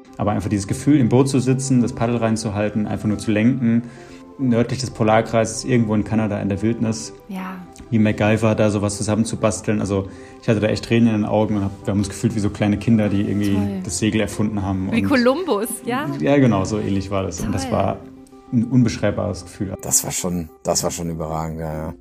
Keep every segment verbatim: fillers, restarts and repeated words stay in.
Aber einfach dieses Gefühl, im Boot zu sitzen, das Paddel reinzuhalten, einfach nur zu lenken, nördlich des Polarkreises, irgendwo in Kanada in der Wildnis, ja. wie MacGyver, da sowas zusammenzubasteln. Also ich hatte da echt Tränen in den Augen und hab, wir haben uns gefühlt wie so kleine Kinder, die irgendwie Toll. das Segel erfunden haben. Wie Kolumbus, ja? Ja, genau, so ähnlich war das. Toll. Und das war ein unbeschreibbares Gefühl. Das war schon, das war schon überragend, ja, ja.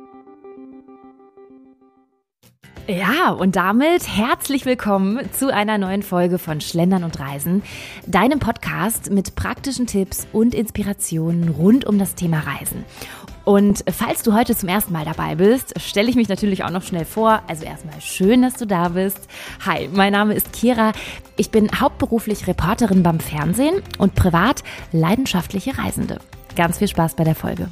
Ja, und damit herzlich willkommen zu einer neuen Folge von Schlendern und Reisen, deinem Podcast mit praktischen Tipps und Inspirationen rund um das Thema Reisen. Und falls du heute zum ersten Mal dabei bist, stelle ich mich natürlich auch noch schnell vor. Also erstmal schön, dass du da bist. Hi, mein Name ist Kira. Ich bin hauptberuflich Reporterin beim Fernsehen und privat leidenschaftliche Reisende. Ganz viel Spaß bei der Folge.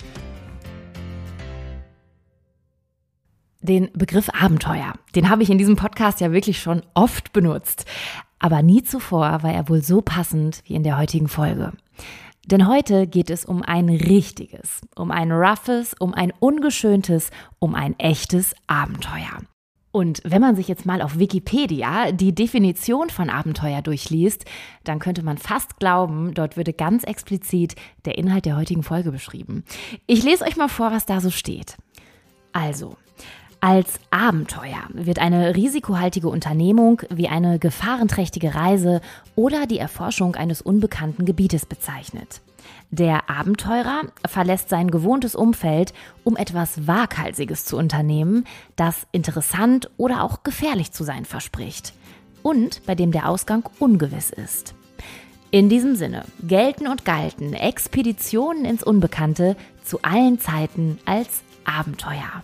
Den Begriff Abenteuer, den habe ich in diesem Podcast ja wirklich schon oft benutzt. Aber nie zuvor war er wohl so passend wie in der heutigen Folge. Denn heute geht es um ein richtiges, um ein roughes, um ein ungeschöntes, um ein echtes Abenteuer. Und wenn man sich jetzt mal auf Wikipedia die Definition von Abenteuer durchliest, dann könnte man fast glauben, dort würde ganz explizit der Inhalt der heutigen Folge beschrieben. Ich lese euch mal vor, was da so steht. Also, als Abenteuer wird eine risikohaltige Unternehmung wie eine gefahrenträchtige Reise oder die Erforschung eines unbekannten Gebietes bezeichnet. Der Abenteurer verlässt sein gewohntes Umfeld, um etwas Waghalsiges zu unternehmen, das interessant oder auch gefährlich zu sein verspricht und bei dem der Ausgang ungewiss ist. In diesem Sinne gelten und galten Expeditionen ins Unbekannte zu allen Zeiten als Abenteuer.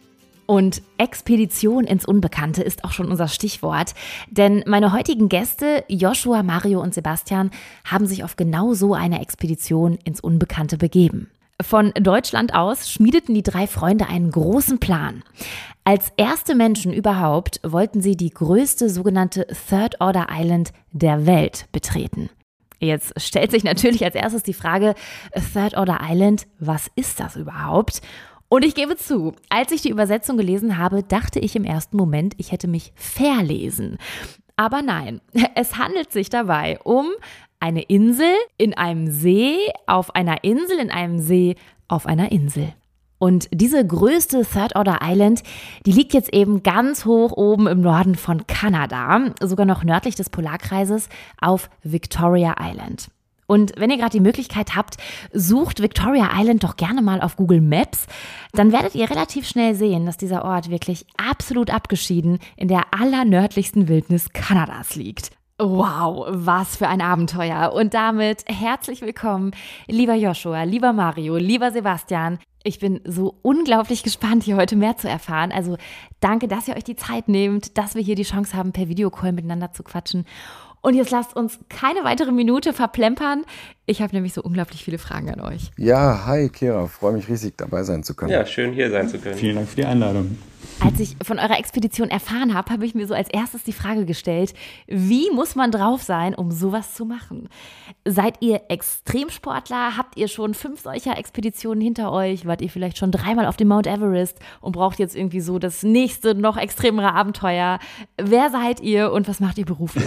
Und Expedition ins Unbekannte ist auch schon unser Stichwort, denn meine heutigen Gäste, Joshua, Mario und Sebastian, haben sich auf genau so eine Expedition ins Unbekannte begeben. Von Deutschland aus schmiedeten die drei Freunde einen großen Plan. Als erste Menschen überhaupt wollten sie die größte sogenannte Third Order Island der Welt betreten. Jetzt stellt sich natürlich als erstes die Frage, Third Order Island, was ist das überhaupt? Und ich gebe zu, als ich die Übersetzung gelesen habe, dachte ich im ersten Moment, ich hätte mich verlesen. Aber nein, es handelt sich dabei um eine Insel in einem See, auf einer Insel, in einem See, auf einer Insel. Und diese größte Third Order Island, die liegt jetzt eben ganz hoch oben im Norden von Kanada, sogar noch nördlich des Polarkreises auf Victoria Island. Und wenn ihr gerade die Möglichkeit habt, sucht Victoria Island doch gerne mal auf Google Maps. Dann werdet ihr relativ schnell sehen, dass dieser Ort wirklich absolut abgeschieden in der allernördlichsten Wildnis Kanadas liegt. Wow, was für ein Abenteuer. Und damit herzlich willkommen, lieber Joshua, lieber Mario, lieber Sebastian. Ich bin so unglaublich gespannt, hier heute mehr zu erfahren. Also danke, dass ihr euch die Zeit nehmt, dass wir hier die Chance haben, per Videocall miteinander zu quatschen. Und jetzt lasst uns keine weitere Minute verplempern. Ich habe nämlich so unglaublich viele Fragen an euch. Ja, hi Kira, freue mich riesig dabei sein zu können. Ja, schön hier sein zu können. Vielen Dank für die Einladung. Als ich von eurer Expedition erfahren habe, habe ich mir so als erstes die Frage gestellt, wie muss man drauf sein, um sowas zu machen? Seid ihr Extremsportler? Habt ihr schon fünf solcher Expeditionen hinter euch? Wart ihr vielleicht schon dreimal auf dem Mount Everest und braucht jetzt irgendwie so das nächste, noch extremere Abenteuer? Wer seid ihr und was macht ihr beruflich?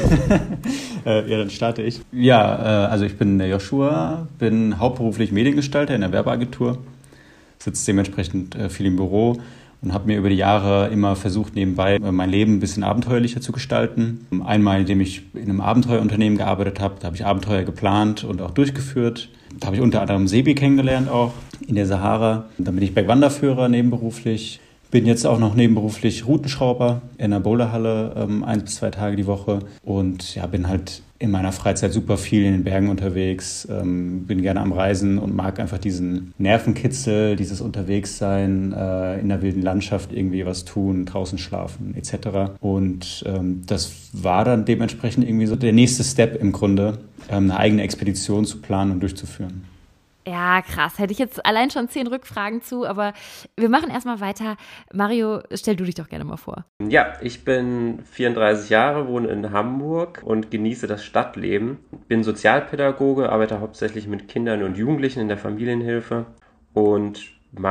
äh, ja, dann starte ich. Ja, äh, also ich bin der Joshua, bin hauptberuflich Mediengestalter in der Werbeagentur, sitze dementsprechend äh, viel im Büro und habe mir über die Jahre immer versucht, nebenbei mein Leben ein bisschen abenteuerlicher zu gestalten. Einmal, indem ich in einem Abenteuerunternehmen gearbeitet habe, da habe ich Abenteuer geplant und auch durchgeführt. Da habe ich unter anderem Sebi kennengelernt, auch in der Sahara. Dann bin ich Bergwanderführer nebenberuflich. Bin jetzt auch noch nebenberuflich Routenschrauber in der Boulderhalle, ähm, ein bis zwei Tage die Woche. Und ja, bin halt in meiner Freizeit super viel in den Bergen unterwegs, ähm, bin gerne am Reisen und mag einfach diesen Nervenkitzel, dieses Unterwegssein, äh, in der wilden Landschaft irgendwie was tun, draußen schlafen et cetera. Und ähm, das war dann dementsprechend irgendwie so der nächste Step im Grunde, ähm, eine eigene Expedition zu planen und durchzuführen. Ja, krass. Hätte ich jetzt allein schon zehn Rückfragen zu, aber wir machen erstmal weiter. Mario, stell du dich doch gerne mal vor. Ja, ich bin vierunddreißig Jahre, wohne in Hamburg und genieße das Stadtleben. Bin Sozialpädagoge, arbeite hauptsächlich mit Kindern und Jugendlichen in der Familienhilfe und mag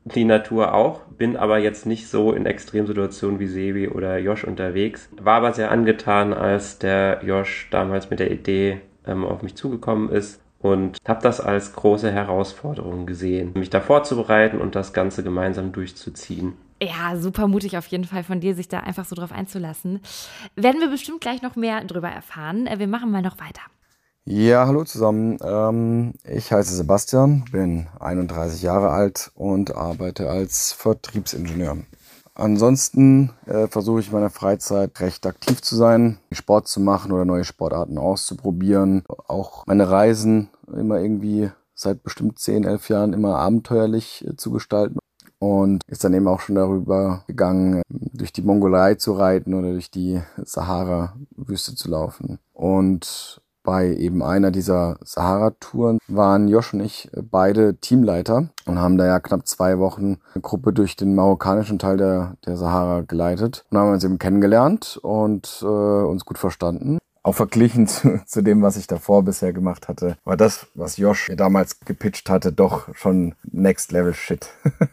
die Natur auch, bin aber jetzt nicht so in Extremsituationen wie Sebi oder Josh unterwegs. War aber sehr angetan, als der Josh damals mit der Idee ähm, auf mich zugekommen ist und habe das als große Herausforderung gesehen, mich da vorzubereiten und das Ganze gemeinsam durchzuziehen. Ja, super mutig auf jeden Fall von dir, sich da einfach so drauf einzulassen. Werden wir bestimmt gleich noch mehr drüber erfahren. Wir machen mal noch weiter. Ja, hallo zusammen. Ähm, ich heiße Sebastian, bin einunddreißig Jahre alt und arbeite als Vertriebsingenieur. Ansonsten äh, versuche ich in meiner Freizeit recht aktiv zu sein, Sport zu machen oder neue Sportarten auszuprobieren. Auch meine Reisen immer irgendwie seit bestimmt zehn, elf Jahren immer abenteuerlich äh, zu gestalten. Und ist dann eben auch schon darüber gegangen, durch die Mongolei zu reiten oder durch die Sahara-Wüste zu laufen. Und bei eben einer dieser Sahara-Touren waren Josh und ich beide Teamleiter und haben da ja knapp zwei Wochen eine Gruppe durch den marokkanischen Teil der, der Sahara geleitet. Und haben uns eben kennengelernt und äh, uns gut verstanden. Auch verglichen zu, zu dem, was ich davor bisher gemacht hatte, war das, was Josh mir damals gepitcht hatte, doch schon Next-Level-Shit.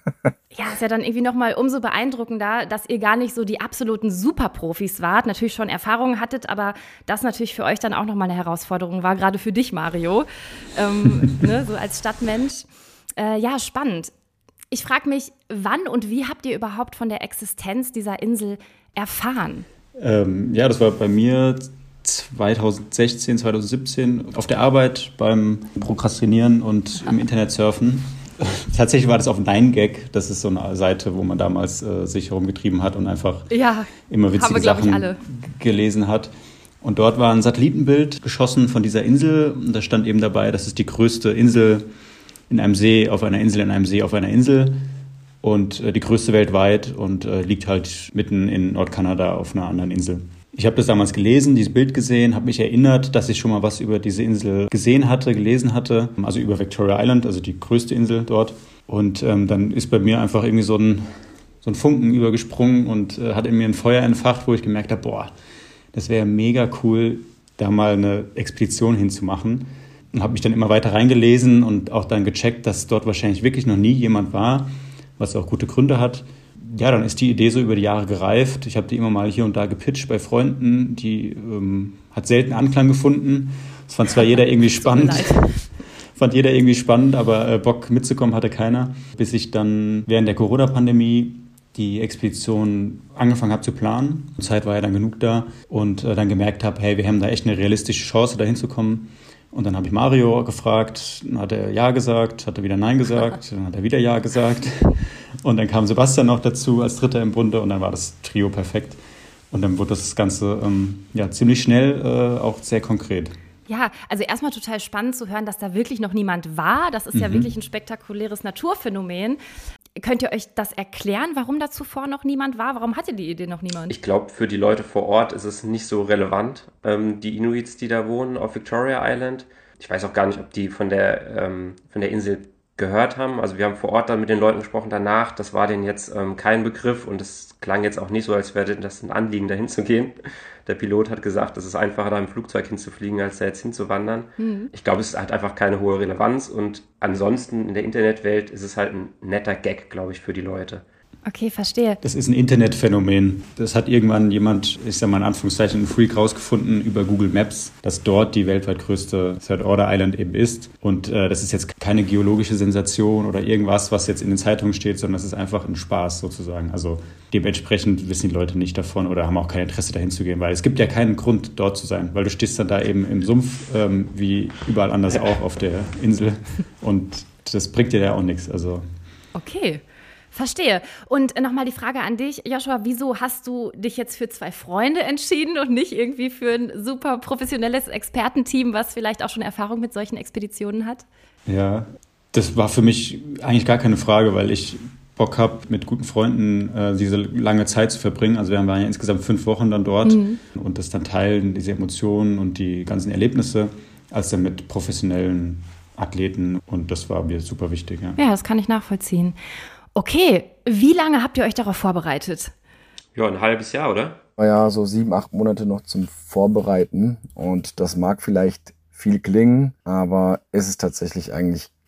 Ja, ist ja dann irgendwie nochmal umso beeindruckender, dass ihr gar nicht so die absoluten Superprofis wart, natürlich schon Erfahrungen hattet, aber das natürlich für euch dann auch nochmal eine Herausforderung war, gerade für dich, Mario, ähm, ne, so als Stadtmensch. Äh, ja, spannend. Ich frage mich, wann und wie habt ihr überhaupt von der Existenz dieser Insel erfahren? Ähm, ja, das war bei mir zweitausendsechzehn, zweitausendsiebzehn auf der Arbeit beim Prokrastinieren und im Internet surfen. Tatsächlich war das auf nine gag. Das ist so eine Seite, wo man damals äh, sich herumgetrieben hat und einfach ja, immer witzige wir, Sachen alle. gelesen hat. Und dort war ein Satellitenbild geschossen von dieser Insel. Und da stand eben dabei, das ist die größte Insel in einem See, auf einer Insel, in einem See, auf einer Insel. Und äh, die größte weltweit und äh, liegt halt mitten in Nordkanada auf einer anderen Insel. Ich habe das damals gelesen, dieses Bild gesehen, habe mich erinnert, dass ich schon mal was über diese Insel gesehen hatte, gelesen hatte. Also über Victoria Island, also die größte Insel dort. Und ähm, dann ist bei mir einfach irgendwie so ein, so ein Funken übergesprungen und äh, hat in mir ein Feuer entfacht, wo ich gemerkt habe, boah, das wäre mega cool, da mal eine Expedition hinzumachen. Und habe mich dann immer weiter reingelesen und auch dann gecheckt, dass dort wahrscheinlich wirklich noch nie jemand war, was auch gute Gründe hat. Ja, dann ist die Idee so über die Jahre gereift. Ich habe die immer mal hier und da gepitcht bei Freunden. Die ähm, hat selten Anklang gefunden. Das fand zwar jeder irgendwie spannend, fand jeder irgendwie spannend, aber äh, Bock mitzukommen hatte keiner. Bis ich dann während der Corona-Pandemie die Expedition angefangen habe zu planen. Die Zeit war ja dann genug da und äh, dann gemerkt habe, hey, wir haben da echt eine realistische Chance, da hinzukommen. Und dann habe ich Mario gefragt, dann hat er Ja gesagt, hat er wieder Nein gesagt, dann hat er wieder Ja gesagt. Und dann kam Sebastian noch dazu als Dritter im Bunde und dann war das Trio perfekt. Und dann wurde das Ganze ähm, ja, ziemlich schnell äh, auch sehr konkret. Ja, also erstmal total spannend zu hören, dass da wirklich noch niemand war. Das ist mhm. ja wirklich ein spektakuläres Naturphänomen. Könnt ihr euch das erklären, warum da zuvor noch niemand war? Warum hatte die Idee noch niemand? Ich glaube, für die Leute vor Ort ist es nicht so relevant. Ähm, die Inuits, die da wohnen auf Victoria Island, ich weiß auch gar nicht, ob die von der, ähm, von der Insel gehört haben. Also wir haben vor Ort dann mit den Leuten gesprochen danach. Das war denen jetzt ähm, kein Begriff und es klang jetzt auch nicht so, als wäre das ein Anliegen, da hinzugehen. Der Pilot hat gesagt, es ist einfacher, da im Flugzeug hinzufliegen, als da jetzt hinzuwandern. Mhm. Ich glaube, es hat einfach keine hohe Relevanz und ansonsten in der Internetwelt ist es halt ein netter Gag, glaube ich, für die Leute. Okay, verstehe. Das ist ein Internetphänomen. Das hat irgendwann jemand, ich sage mal in Anführungszeichen, ein Freak rausgefunden über Google Maps, dass dort die weltweit größte Third Order Island eben ist. Und äh, das ist jetzt keine geologische Sensation oder irgendwas, was jetzt in den Zeitungen steht, sondern das ist einfach ein Spaß sozusagen. Also dementsprechend wissen die Leute nicht davon oder haben auch kein Interesse dahin zu gehen, weil es gibt ja keinen Grund, dort zu sein, weil du stehst dann da eben im Sumpf, ähm, wie überall anders auch auf der Insel und das bringt dir ja auch nichts. Also. Okay. Verstehe. Und nochmal die Frage an dich, Joshua, wieso hast du dich jetzt für zwei Freunde entschieden und nicht irgendwie für ein super professionelles Expertenteam, was vielleicht auch schon Erfahrung mit solchen Expeditionen hat? Ja, das war für mich eigentlich gar keine Frage, weil ich Bock habe, mit guten Freunden äh, diese lange Zeit zu verbringen. Also wir waren ja insgesamt fünf Wochen dann dort mhm. und das dann teilen, diese Emotionen und die ganzen Erlebnisse, als dann mit professionellen Athleten und das war mir super wichtig. Ja, ja, das kann ich nachvollziehen. Okay, wie lange habt ihr euch darauf vorbereitet? Ja, ein halbes Jahr, oder? Ja, so sieben, acht Monate noch zum Vorbereiten. Und das mag vielleicht viel klingen, aber ist es tatsächlich eigentlich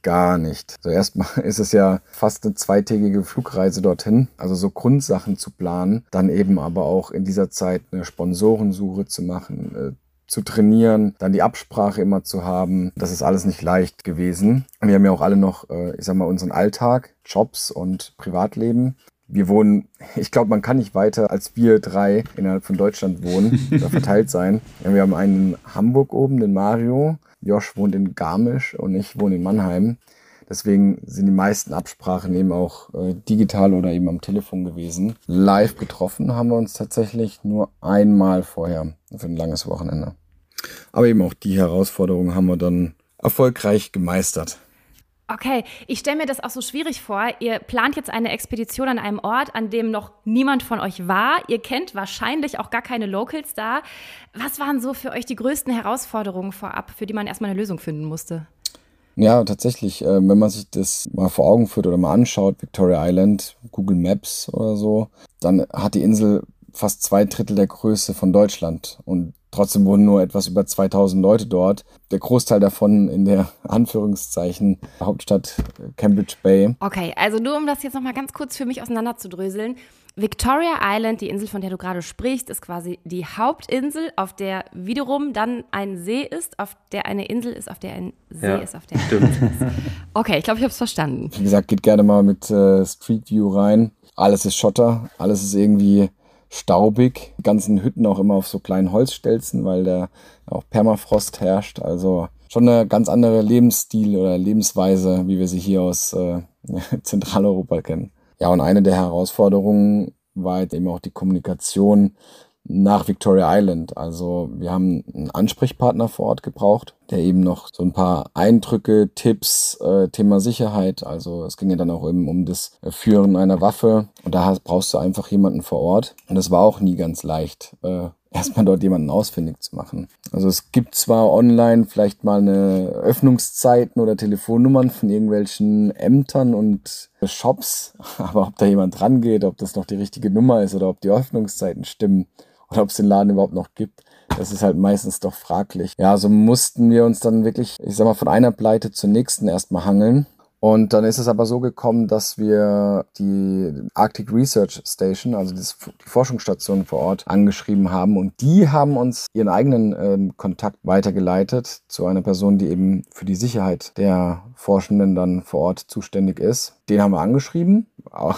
gar nicht. Also erstmal ist es ja fast eine zweitägige Flugreise dorthin, also so Grundsachen zu planen, dann eben aber auch in dieser Zeit eine Sponsorensuche zu machen, äh, zu trainieren, dann die Absprache immer zu haben. Das ist alles nicht leicht gewesen. Wir haben ja auch alle noch, äh, ich sag mal, unseren Alltag, Jobs und Privatleben. Wir wohnen, ich glaube, man kann nicht weiter als wir drei innerhalb von Deutschland wohnen oder verteilt sein. Ja, wir haben einen in Hamburg oben, den Mario. Josh wohnt in Garmisch und ich wohne in Mannheim. Deswegen sind die meisten Absprachen eben auch äh, digital oder eben am Telefon gewesen. Live getroffen haben wir uns tatsächlich nur einmal vorher für ein langes Wochenende. Aber eben auch die Herausforderungen haben wir dann erfolgreich gemeistert. Okay, ich stelle mir das auch so schwierig vor. Ihr plant jetzt eine Expedition an einem Ort, an dem noch niemand von euch war. Ihr kennt wahrscheinlich auch gar keine Locals da. Was waren so für euch die größten Herausforderungen vorab, für die man erstmal eine Lösung finden musste? Ja, tatsächlich, äh, wenn man sich das mal vor Augen führt oder mal anschaut, Victoria Island, Google Maps oder so, dann hat die Insel fast zwei Drittel der Größe von Deutschland und trotzdem wohnen nur etwas über zweitausend Leute dort. Der Großteil davon in der Anführungszeichen Hauptstadt Cambridge Bay. Okay, also nur um das jetzt nochmal ganz kurz für mich auseinanderzudröseln. Victoria Island, die Insel, von der du gerade sprichst, ist quasi die Hauptinsel, auf der wiederum dann ein See ist, auf der eine Insel ist, auf der ein See ja, ist, auf der eine Insel ist. Okay, ich glaube, ich habe es verstanden. Wie gesagt, geht gerne mal mit äh, Street View rein. Alles ist Schotter, alles ist irgendwie staubig. Die ganzen Hütten auch immer auf so kleinen Holzstelzen, weil da auch Permafrost herrscht. Also schon eine ganz andere Lebensstil oder Lebensweise, wie wir sie hier aus äh, Zentraleuropa kennen. Ja, und eine der Herausforderungen war halt eben auch die Kommunikation nach Victoria Island. Also wir haben einen Ansprechpartner vor Ort gebraucht, der eben noch so ein paar Eindrücke, Tipps, äh, Thema Sicherheit, also es ging ja dann auch eben um das Führen einer Waffe und da hast, brauchst du einfach jemanden vor Ort und das war auch nie ganz leicht, äh, erstmal dort jemanden ausfindig zu machen. Also es gibt zwar online vielleicht mal eine Öffnungszeiten oder Telefonnummern von irgendwelchen Ämtern und Shops, aber ob da jemand dran geht, ob das noch die richtige Nummer ist oder ob die Öffnungszeiten stimmen oder ob es den Laden überhaupt noch gibt, das ist halt meistens doch fraglich. Ja, so mussten wir uns dann wirklich, ich sag mal, von einer Pleite zur nächsten erstmal hangeln. Und dann ist es aber so gekommen, dass wir die Arctic Research Station, also die Forschungsstation vor Ort, angeschrieben haben. Und die haben uns ihren eigenen äh, Kontakt weitergeleitet zu einer Person, die eben für die Sicherheit der Forschenden dann vor Ort zuständig ist. Den haben wir angeschrieben. Auch,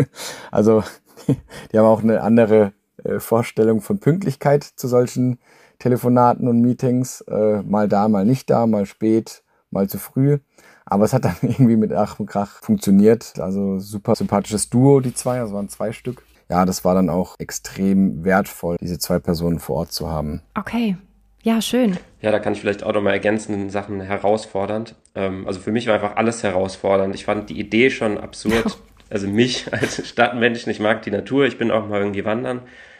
also die haben auch eine andere äh, Vorstellung von Pünktlichkeit zu solchen Telefonaten und Meetings. Äh, mal da, mal nicht da, mal spät, mal zu früh. Aber es hat dann irgendwie mit Ach und Krach funktioniert. Also super sympathisches Duo, die zwei, also waren zwei Stück. Ja, das war dann auch extrem wertvoll, diese zwei Personen vor Ort zu haben. Okay, ja, schön. Ja, da kann ich vielleicht auch nochmal ergänzen in Sachen herausfordernd. Ähm, also für mich war einfach alles herausfordernd. Ich fand die Idee schon absurd. Also mich als Stadtmensch, ich mag die Natur, ich bin auch mal irgendwie wandern.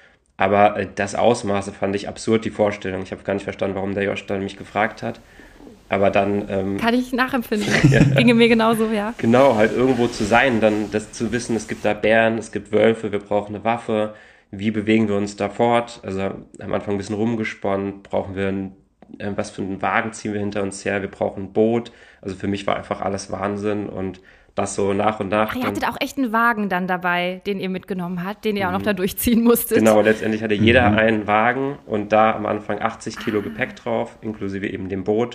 Aber äh, das Ausmaße fand ich absurd, die Vorstellung. Ich habe gar nicht verstanden, warum der Josh dann mich gefragt hat. Aber dann... Ähm, Kann ich nachempfinden. Ja. Ginge mir genauso, ja. Genau, halt irgendwo zu sein, dann das zu wissen, es gibt da Bären, es gibt Wölfe, wir brauchen eine Waffe. Wie bewegen wir uns da fort? Also am Anfang ein bisschen rumgesponnen. Brauchen wir ein, äh, was für einen Wagen ziehen wir hinter uns her? Wir brauchen ein Boot. Also für mich war einfach alles Wahnsinn und das so nach und nach. Ach, ihr hattet auch echt einen Wagen dann dabei, den ihr mitgenommen habt, den ihr auch noch da durchziehen musstet. Genau, letztendlich hatte jeder mhm. einen Wagen und da am Anfang achtzig Kilo Gepäck drauf, inklusive eben dem Boot.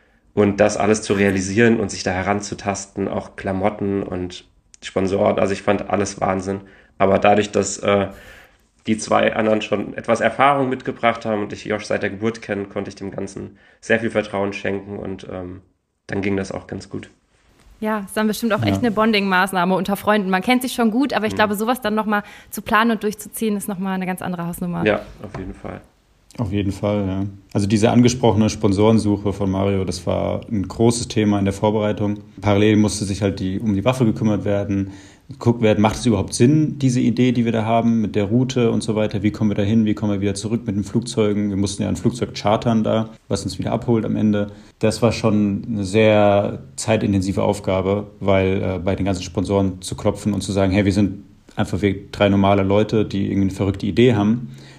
Und das alles zu realisieren und sich da heranzutasten, auch Klamotten und Sponsoren, also ich fand alles Wahnsinn. Aber dadurch, dass äh, die zwei anderen schon etwas Erfahrung mitgebracht haben und ich Josh seit der Geburt kenne, konnte ich dem Ganzen sehr viel Vertrauen schenken und ähm, dann ging das auch ganz gut. Ja, ist dann bestimmt auch echt ja. eine Bonding-Maßnahme unter Freunden. Man kennt sich schon gut, aber ich mhm. glaube, sowas dann nochmal zu planen und durchzuziehen, ist nochmal eine ganz andere Hausnummer. Ja, auf jeden Fall. Auf jeden Fall, ja. Also diese angesprochene Sponsorensuche von Mario, das war ein großes Thema in der Vorbereitung. Parallel musste sich halt die, um die Waffe gekümmert werden, geguckt werden, macht es überhaupt Sinn, diese Idee, die wir da haben, mit der Route und so weiter, wie kommen wir da hin, wie kommen wir wieder zurück mit den Flugzeugen. Wir mussten ja ein Flugzeug chartern da, was uns wieder abholt am Ende. Das war schon eine sehr zeitintensive Aufgabe, weil äh, bei den ganzen Sponsoren zu klopfen und zu sagen, hey, wir sind einfach wir drei normale Leute, die irgendwie eine verrückte Idee haben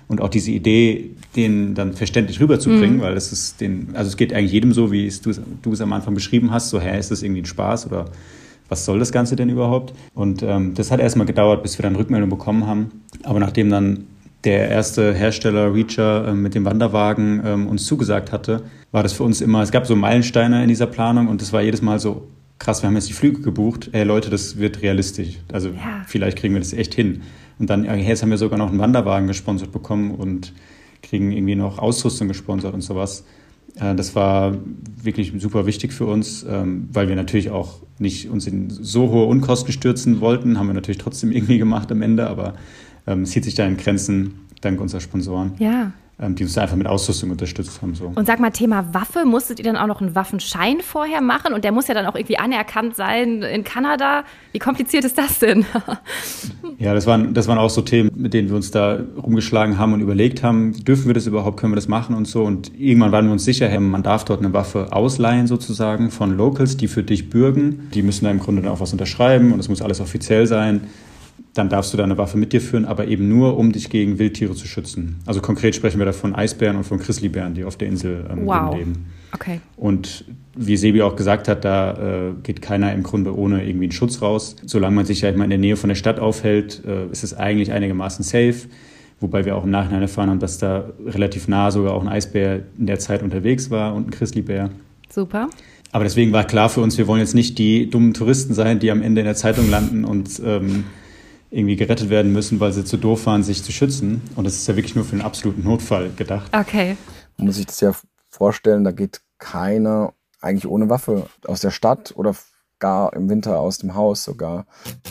und auch diese Idee, den dann verständlich rüberzubringen, Mhm. weil es ist den, also es geht eigentlich jedem so, wie es du, es- du es am Anfang beschrieben hast, so, hä, ist das irgendwie ein Spaß oder was soll das Ganze denn überhaupt? Und ähm, das hat erstmal gedauert, bis wir dann Rückmeldung bekommen haben. Aber nachdem dann der erste Hersteller Reacher äh, mit dem Wanderwagen ähm, uns zugesagt hatte, war das für uns immer, es gab so Meilensteine in dieser Planung und das war jedes Mal so, krass, wir haben jetzt die Flüge gebucht, ey Leute, das wird realistisch. Also Ja. vielleicht kriegen wir das echt hin. Und dann, hey, jetzt haben wir sogar noch einen Wanderwagen gesponsert bekommen und kriegen irgendwie noch Ausrüstung gesponsert und sowas. Äh, Das war wirklich super wichtig für uns, ähm, weil wir natürlich auch nicht uns in so hohe Unkosten stürzen wollten. Haben wir natürlich trotzdem irgendwie gemacht am Ende, aber ähm, es hielt sich da in Grenzen dank unserer Sponsoren, Ja. ähm, die uns da einfach mit Ausrüstung unterstützt haben. So. Und sag mal, Thema Waffe, musstet ihr dann auch noch einen Waffenschein vorher machen? Und der muss ja dann auch irgendwie anerkannt sein in Kanada. Wie kompliziert ist das denn? Ja, das waren, das waren auch so Themen, mit denen wir uns da rumgeschlagen haben und überlegt haben, dürfen wir das überhaupt, können wir das machen und so. Und irgendwann waren wir uns sicher, hey, man darf dort eine Waffe ausleihen sozusagen von Locals, die für dich bürgen. Die müssen da im Grunde dann auch was unterschreiben und es muss alles offiziell sein. Dann darfst du da eine Waffe mit dir führen, aber eben nur, um dich gegen Wildtiere zu schützen. Also konkret sprechen wir da von Eisbären und von Grizzlybären, die auf der Insel ähm, Wow. leben. Okay. Und wie Sebi auch gesagt hat, da äh, geht keiner im Grunde ohne irgendwie einen Schutz raus. Solange man sich halt mal in der Nähe von der Stadt aufhält, äh, ist es eigentlich einigermaßen safe. Wobei wir auch im Nachhinein erfahren haben, dass da relativ nah sogar auch ein Eisbär in der Zeit unterwegs war und ein Grizzlybär. Super. Aber deswegen war klar für uns, wir wollen jetzt nicht die dummen Touristen sein, die am Ende in der Zeitung landen und ähm, irgendwie gerettet werden müssen, weil sie zu doof waren, sich zu schützen. Und das ist ja wirklich nur für einen absoluten Notfall gedacht. Okay. Man muss sich das ja vorstellen, da geht keiner eigentlich ohne Waffe aus der Stadt oder gar im Winter aus dem Haus sogar.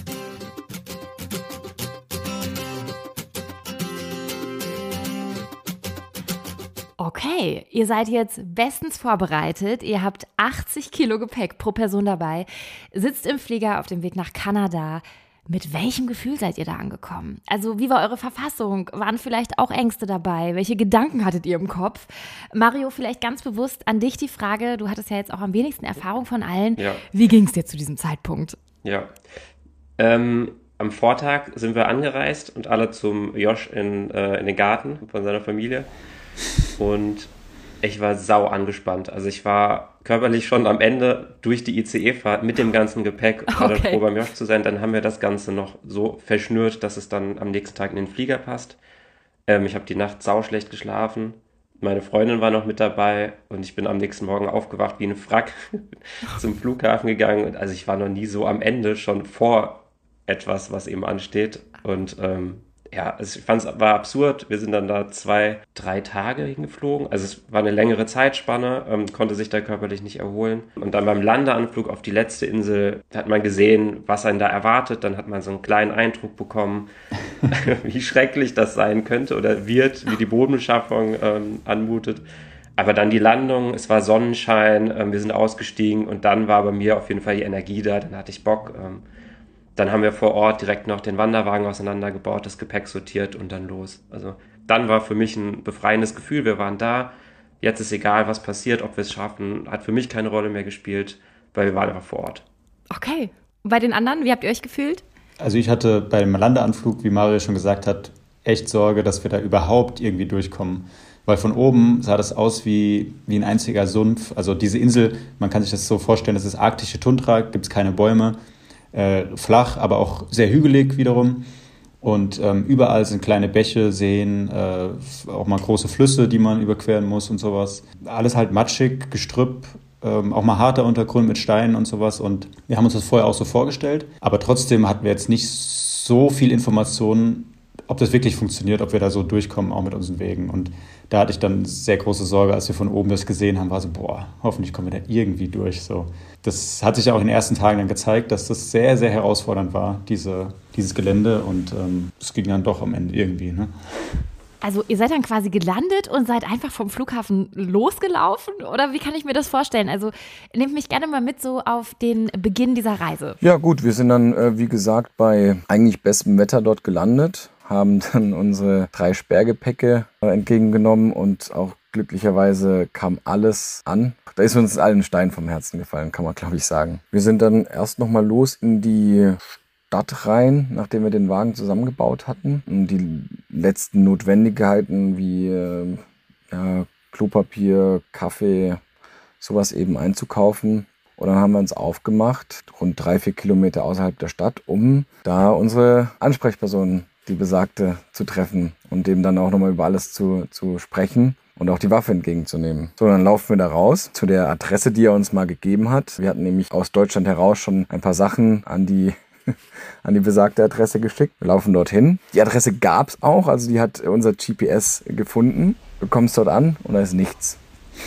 Okay, ihr seid jetzt bestens vorbereitet. Ihr habt achtzig Kilo Gepäck pro Person dabei, sitzt im Flieger auf dem Weg nach Kanada. Mit welchem Gefühl seid ihr da angekommen? Also wie war eure Verfassung? Waren vielleicht auch Ängste dabei? Welche Gedanken hattet ihr im Kopf? Mario, vielleicht ganz bewusst an dich die Frage, du hattest ja jetzt auch am wenigsten Erfahrung von allen. Ja. Wie ging es dir zu diesem Zeitpunkt? Ja. Ähm, am Vortag sind wir angereist und alle zum Josh in, äh, in den Garten von seiner Familie. Und ich war sau angespannt. Also ich war körperlich schon am Ende durch die I C E-Fahrt mit dem ganzen Gepäck und war dann Okay. froh, beim Josh zu sein. Dann haben wir das Ganze noch so verschnürt, dass es dann am nächsten Tag in den Flieger passt. Ähm, ich habe die Nacht sau schlecht geschlafen. Meine Freundin war noch mit dabei und ich bin am nächsten Morgen aufgewacht wie ein Frack zum Flughafen gegangen. Und also ich war noch nie so am Ende, schon vor etwas, was eben ansteht. Und ähm, ja, also ich fand es war absurd. Wir sind dann da zwei, drei Tage hingeflogen. Also es war eine längere Zeitspanne, ähm, konnte sich da körperlich nicht erholen. Und dann beim Landeanflug auf die letzte Insel hat man gesehen, was einen da erwartet. Dann hat man so einen kleinen Eindruck bekommen, wie schrecklich das sein könnte oder wird, wie die Bodenbeschaffung ähm, anmutet. Aber dann die Landung, es war Sonnenschein, ähm, wir sind ausgestiegen und dann war bei mir auf jeden Fall die Energie da, dann hatte ich Bock. Ähm, dann haben wir vor Ort direkt noch den Wanderwagen auseinandergebaut, das Gepäck sortiert und dann los. Also dann war für mich ein befreiendes Gefühl, wir waren da, jetzt ist egal, was passiert, ob wir es schaffen, hat für mich keine Rolle mehr gespielt, weil wir waren einfach vor Ort. Okay. Und bei den anderen, wie habt ihr euch gefühlt? Also ich hatte bei dem Landeanflug, wie Mario schon gesagt hat, echt Sorge, dass wir da überhaupt irgendwie durchkommen. Weil von oben sah das aus wie, wie ein einziger Sumpf. Also diese Insel, man kann sich das so vorstellen, das ist arktische Tundra, gibt es keine Bäume. Äh, flach, aber auch sehr hügelig wiederum. Und ähm, überall sind kleine Bäche, Seen, äh, auch mal große Flüsse, die man überqueren muss und sowas. Alles halt matschig, Gestrüpp, ähm, auch mal harter Untergrund mit Steinen und sowas. Und wir haben uns das vorher auch so vorgestellt. Aber trotzdem hatten wir jetzt nicht so viel Informationen, ob das wirklich funktioniert, ob wir da so durchkommen, auch mit unseren Wegen. Und da hatte ich dann sehr große Sorge, als wir von oben das gesehen haben, war so, boah, hoffentlich kommen wir da irgendwie durch. So. Das hat sich ja auch in den ersten Tagen dann gezeigt, dass das sehr, sehr herausfordernd war, diese, dieses Gelände. Und ähm, es ging dann doch am Ende irgendwie. Ne? Also ihr seid dann quasi gelandet und seid einfach vom Flughafen losgelaufen? Oder wie kann ich mir das vorstellen? Also nehmt mich gerne mal mit so auf den Beginn dieser Reise. Ja gut, wir sind dann, äh, wie gesagt, bei eigentlich bestem Wetter dort gelandet, haben dann unsere drei Sperrgepäcke äh, entgegengenommen und auch glücklicherweise kam alles an. Da ist uns allen ein Stein vom Herzen gefallen, kann man glaube ich sagen. Wir sind dann erst nochmal los in die Stadt rein, nachdem wir den Wagen zusammengebaut hatten, um die letzten Notwendigkeiten wie äh, ja, Klopapier, Kaffee, sowas eben einzukaufen. Und dann haben wir uns aufgemacht, rund drei, vier Kilometer außerhalb der Stadt, um da unsere Ansprechperson, die besagte, zu treffen und dem dann auch nochmal über alles zu, zu sprechen und auch die Waffe entgegenzunehmen. So, dann laufen wir da raus zu der Adresse, die er uns mal gegeben hat. Wir hatten nämlich aus Deutschland heraus schon ein paar Sachen an die, an die besagte Adresse geschickt. Wir laufen dorthin. Die Adresse gab es auch, also die hat unser G P S gefunden. Du kommst dort an und da ist nichts.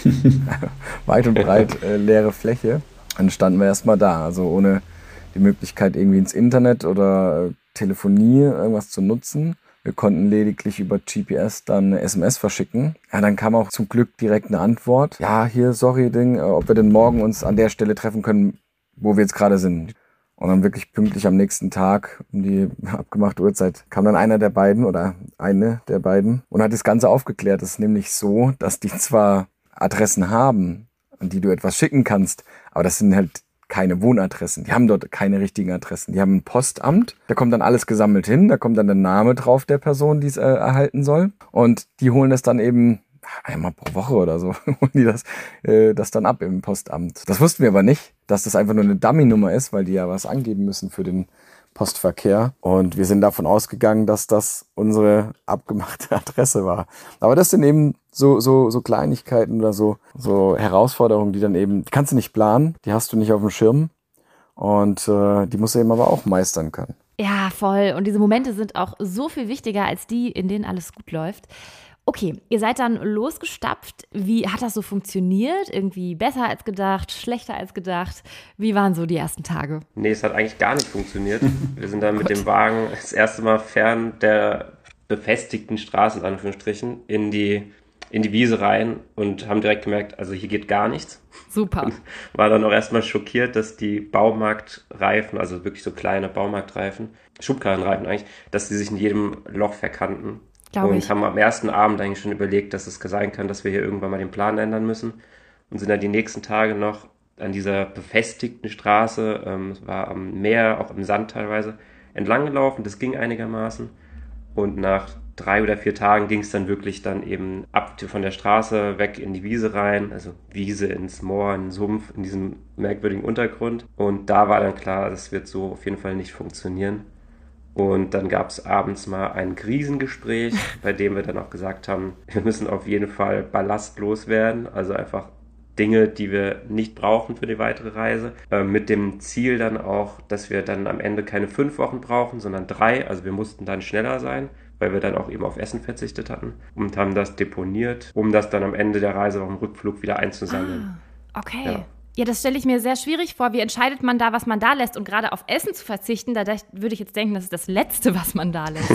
Weit und breit äh, leere Fläche. Dann standen wir erstmal da, also ohne die Möglichkeit irgendwie ins Internet oder äh, Telefonie irgendwas zu nutzen. Wir konnten lediglich über G P S dann eine S M S verschicken. Ja, dann kam auch zum Glück direkt eine Antwort. Ja, hier, sorry, Ding, äh, ob wir denn morgen uns an der Stelle treffen können, wo wir jetzt gerade sind. Und dann wirklich pünktlich am nächsten Tag, um die abgemachte Uhrzeit, kam dann einer der beiden oder eine der beiden und hat das Ganze aufgeklärt. Es ist nämlich so, dass die zwar Adressen haben, an die du etwas schicken kannst, aber das sind halt keine Wohnadressen. Die haben dort keine richtigen Adressen. Die haben ein Postamt, da kommt dann alles gesammelt hin, da kommt dann der Name drauf der Person, die es äh, erhalten soll. Und die holen es dann eben einmal pro Woche oder so, holen die das, äh, das dann ab im Postamt. Das wussten wir aber nicht, dass das einfach nur eine Dummy-Nummer ist, weil die ja was angeben müssen für den Postverkehr. Und wir sind davon ausgegangen, dass das unsere abgemachte Adresse war. Aber das sind eben so, so, so Kleinigkeiten oder so, so Herausforderungen, die dann eben, die kannst du nicht planen, die hast du nicht auf dem Schirm und äh, die musst du eben aber auch meistern können. Ja, voll. Und diese Momente sind auch so viel wichtiger als die, in denen alles gut läuft. Okay, ihr seid dann losgestapft. Wie hat das so funktioniert? Irgendwie besser als gedacht, schlechter als gedacht? Wie waren so die ersten Tage? Nee, es hat eigentlich gar nicht funktioniert. Wir sind dann mit dem Wagen das erste Mal fern der befestigten Straße, in Anführungsstrichen, in die, in die Wiese rein und haben direkt gemerkt, also hier geht gar nichts. Super. Und war dann auch erstmal schockiert, dass die Baumarktreifen, also wirklich so kleine Baumarktreifen, Schubkarrenreifen eigentlich, dass die sich in jedem Loch verkannten. Glaube und ich. haben am ersten Abend eigentlich schon überlegt, dass es sein kann, dass wir hier irgendwann mal den Plan ändern müssen. Und sind dann die nächsten Tage noch an dieser befestigten Straße, ähm, es war am Meer, auch im Sand teilweise, entlang gelaufen. Das ging einigermaßen. Und nach drei oder vier Tagen ging es dann wirklich dann eben ab von der Straße weg in die Wiese rein. Also Wiese ins Moor, in den Sumpf, in diesem merkwürdigen Untergrund. Und da war dann klar, das wird so auf jeden Fall nicht funktionieren. Und dann gab es abends mal ein Krisengespräch, bei dem wir dann auch gesagt haben, wir müssen auf jeden Fall ballastlos werden, also einfach Dinge, die wir nicht brauchen für die weitere Reise, äh, mit dem Ziel dann auch, dass wir dann am Ende keine fünf Wochen brauchen, sondern drei, also wir mussten dann schneller sein, weil wir dann auch eben auf Essen verzichtet hatten und haben das deponiert, um das dann am Ende der Reise auf dem Rückflug wieder einzusammeln. Ah, okay. Ja. Ja, das stelle ich mir sehr schwierig vor. Wie entscheidet man da, was man da lässt? Und gerade auf Essen zu verzichten, da würde ich jetzt denken, das ist das Letzte, was man da lässt.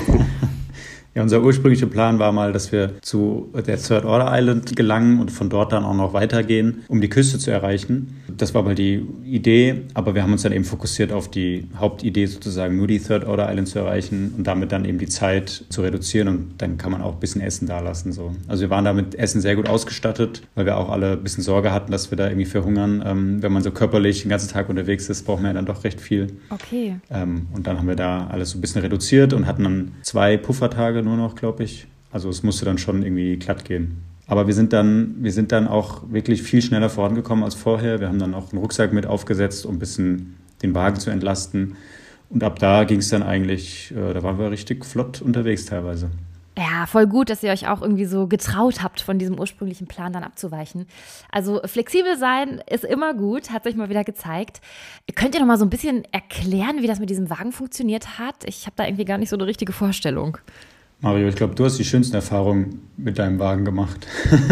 Ja, unser ursprünglicher Plan war mal, dass wir zu der Third Order Island gelangen und von dort dann auch noch weitergehen, um die Küste zu erreichen. Das war mal die Idee, aber wir haben uns dann eben fokussiert auf die Hauptidee sozusagen, nur die Third Order Island zu erreichen und damit dann eben die Zeit zu reduzieren und dann kann man auch ein bisschen Essen da lassen. So. Also wir waren da mit Essen sehr gut ausgestattet, weil wir auch alle ein bisschen Sorge hatten, dass wir da irgendwie verhungern. Ähm, wenn man so körperlich den ganzen Tag unterwegs ist, braucht man ja dann doch recht viel. Okay. Ähm, und dann haben wir da alles so ein bisschen reduziert und hatten dann zwei Puffertage nur noch, glaube ich. Also es musste dann schon irgendwie glatt gehen. Aber wir sind dann, wir sind dann auch wirklich viel schneller vorangekommen als vorher. Wir haben dann auch einen Rucksack mit aufgesetzt, um ein bisschen den Wagen zu entlasten. Und ab da ging es dann eigentlich, äh, da waren wir richtig flott unterwegs teilweise. Ja, voll gut, dass ihr euch auch irgendwie so getraut habt, von diesem ursprünglichen Plan dann abzuweichen. Also flexibel sein ist immer gut, hat sich mal wieder gezeigt. Könnt ihr noch mal so ein bisschen erklären, wie das mit diesem Wagen funktioniert hat? Ich habe da irgendwie gar nicht so eine richtige Vorstellung. Mario, ich glaube, du hast die schönsten Erfahrungen mit deinem Wagen gemacht.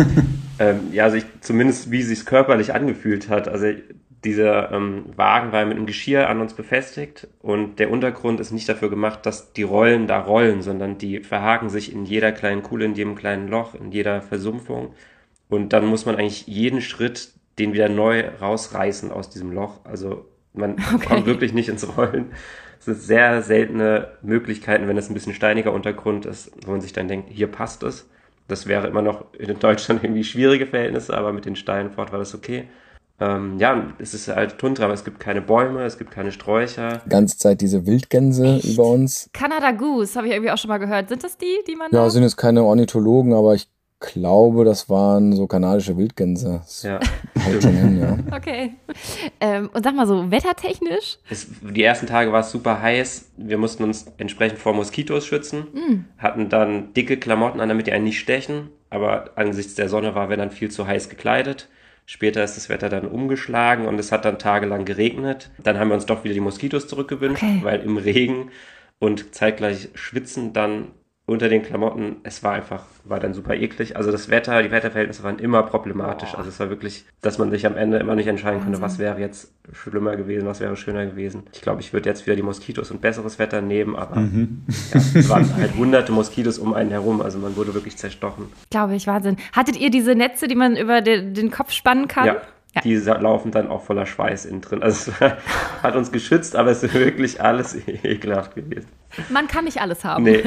ähm, ja, also ich, zumindest wie es sich körperlich angefühlt hat. Also dieser ähm, Wagen war mit einem Geschirr an uns befestigt und der Untergrund ist nicht dafür gemacht, dass die Rollen da rollen, sondern die verhaken sich in jeder kleinen Kuhle, in jedem kleinen Loch, in jeder Versumpfung. Und dann muss man eigentlich jeden Schritt, den wieder neu rausreißen aus diesem Loch. Also man okay. kommt wirklich nicht ins Rollen. Es sind sehr seltene Möglichkeiten, wenn es ein bisschen steiniger Untergrund ist, wo man sich dann denkt, hier passt es. Das wäre immer noch in Deutschland irgendwie schwierige Verhältnisse, aber mit den Steinen fort war das okay. Ähm, ja, es ist halt Tundra, aber es gibt keine Bäume, es gibt keine Sträucher. Die ganze Zeit diese Wildgänse Echt? über uns. Canada Goose, habe ich irgendwie auch schon mal gehört. Sind das die, die man Ja, da... sind jetzt keine Ornithologen, aber ich glaube, das waren so kanadische Wildgänse. Das Ja, haut schon hin, ja. Okay. Ähm, und sag mal so, wettertechnisch? es, die ersten Tage war es super heiß. Wir mussten uns entsprechend vor Moskitos schützen, Mm. hatten dann dicke Klamotten an, damit die einen nicht stechen. Aber angesichts der Sonne waren wir dann viel zu heiß gekleidet. Später ist das Wetter dann umgeschlagen und es hat dann tagelang geregnet. Dann haben wir uns doch wieder die Moskitos zurückgewünscht, Okay. weil im Regen und zeitgleich schwitzen dann unter den Klamotten, es war einfach, war dann super eklig. Also das Wetter, die Wetterverhältnisse waren immer problematisch. Boah. Also es war wirklich, dass man sich am Ende immer nicht entscheiden konnte, Wahnsinn. was wäre jetzt schlimmer gewesen, was wäre schöner gewesen. Ich glaube, ich würde jetzt wieder die Moskitos und besseres Wetter nehmen, aber Mhm. ja, es waren halt hunderte Moskitos um einen herum. Also man wurde wirklich zerstochen. Glaube ich, Wahnsinn. Hattet ihr diese Netze, die man über den, den Kopf spannen kann? Ja, die sa- laufen dann auch voller Schweiß innen drin. Also es war- hat uns geschützt, aber es ist wirklich alles ekelhaft gewesen. Man kann nicht alles haben. Nee.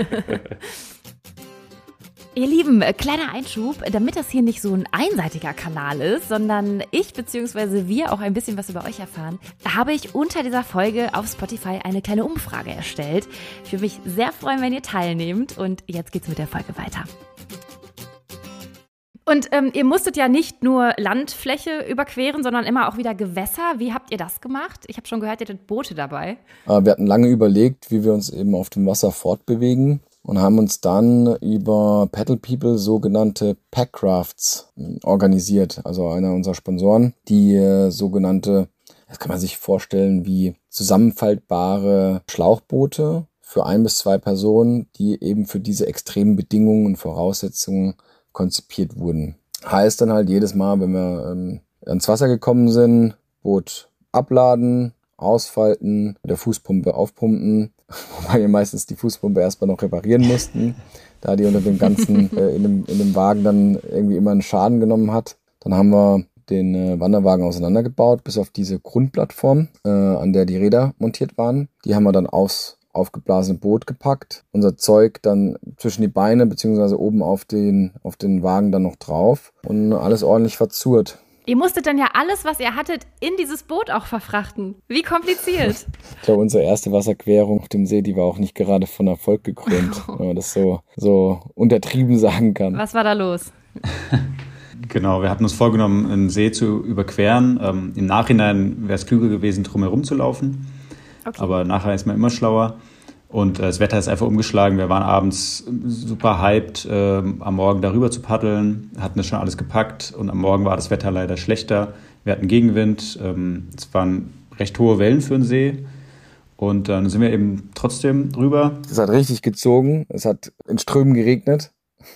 Ihr Lieben, äh, kleiner Einschub, damit das hier nicht so ein einseitiger Kanal ist, sondern ich bzw. wir auch ein bisschen was über euch erfahren, habe ich unter dieser Folge auf Spotify eine kleine Umfrage erstellt. Ich würde mich sehr freuen, wenn ihr teilnehmt und jetzt geht's mit der Folge weiter. Und ähm, ihr musstet ja nicht nur Landfläche überqueren, sondern immer auch wieder Gewässer. Wie habt ihr das gemacht? Ich habe schon gehört, ihr hattet Boote dabei. Äh, Wir hatten lange überlegt, wie wir uns eben auf dem Wasser fortbewegen und haben uns dann über Paddle People sogenannte Packcrafts äh, organisiert. Also einer unserer Sponsoren, die äh, sogenannte, das kann man sich vorstellen wie zusammenfaltbare Schlauchboote für ein bis zwei Personen, die eben für diese extremen Bedingungen und Voraussetzungen konzipiert wurden. Heißt dann halt jedes Mal, wenn wir ähm, ans Wasser gekommen sind, Boot abladen, ausfalten, mit der Fußpumpe aufpumpen, wobei wir meistens die Fußpumpe erstmal noch reparieren mussten, da die unter dem ganzen, äh, in, dem, in dem Wagen dann irgendwie immer einen Schaden genommen hat. Dann haben wir den äh, Wanderwagen auseinandergebaut, bis auf diese Grundplattform, äh, an der die Räder montiert waren. Die haben wir dann aufs aufgeblasene Boot gepackt, unser Zeug dann zwischen die Beine beziehungsweise oben auf den, auf den Wagen dann noch drauf und alles ordentlich verzurrt. Ihr musstet dann ja alles, was ihr hattet, in dieses Boot auch verfrachten. Wie kompliziert. Ich glaube, unsere erste Wasserquerung auf dem See, die war auch nicht gerade von Erfolg gekrönt, wenn man das so, so untertrieben sagen kann. Was war da los? Genau, wir hatten uns vorgenommen, einen See zu überqueren. Ähm, Im Nachhinein wäre es klüger gewesen, drumherum zu laufen. Okay. Aber nachher ist man immer schlauer. Und äh, das Wetter ist einfach umgeschlagen. Wir waren abends super hyped, äh, am Morgen darüber zu paddeln, hatten das schon alles gepackt. Und am Morgen war das Wetter leider schlechter. Wir hatten Gegenwind. Ähm, es waren recht hohe Wellen für den See. Und dann sind wir eben trotzdem drüber. Es hat richtig gezogen. Es hat in Strömen geregnet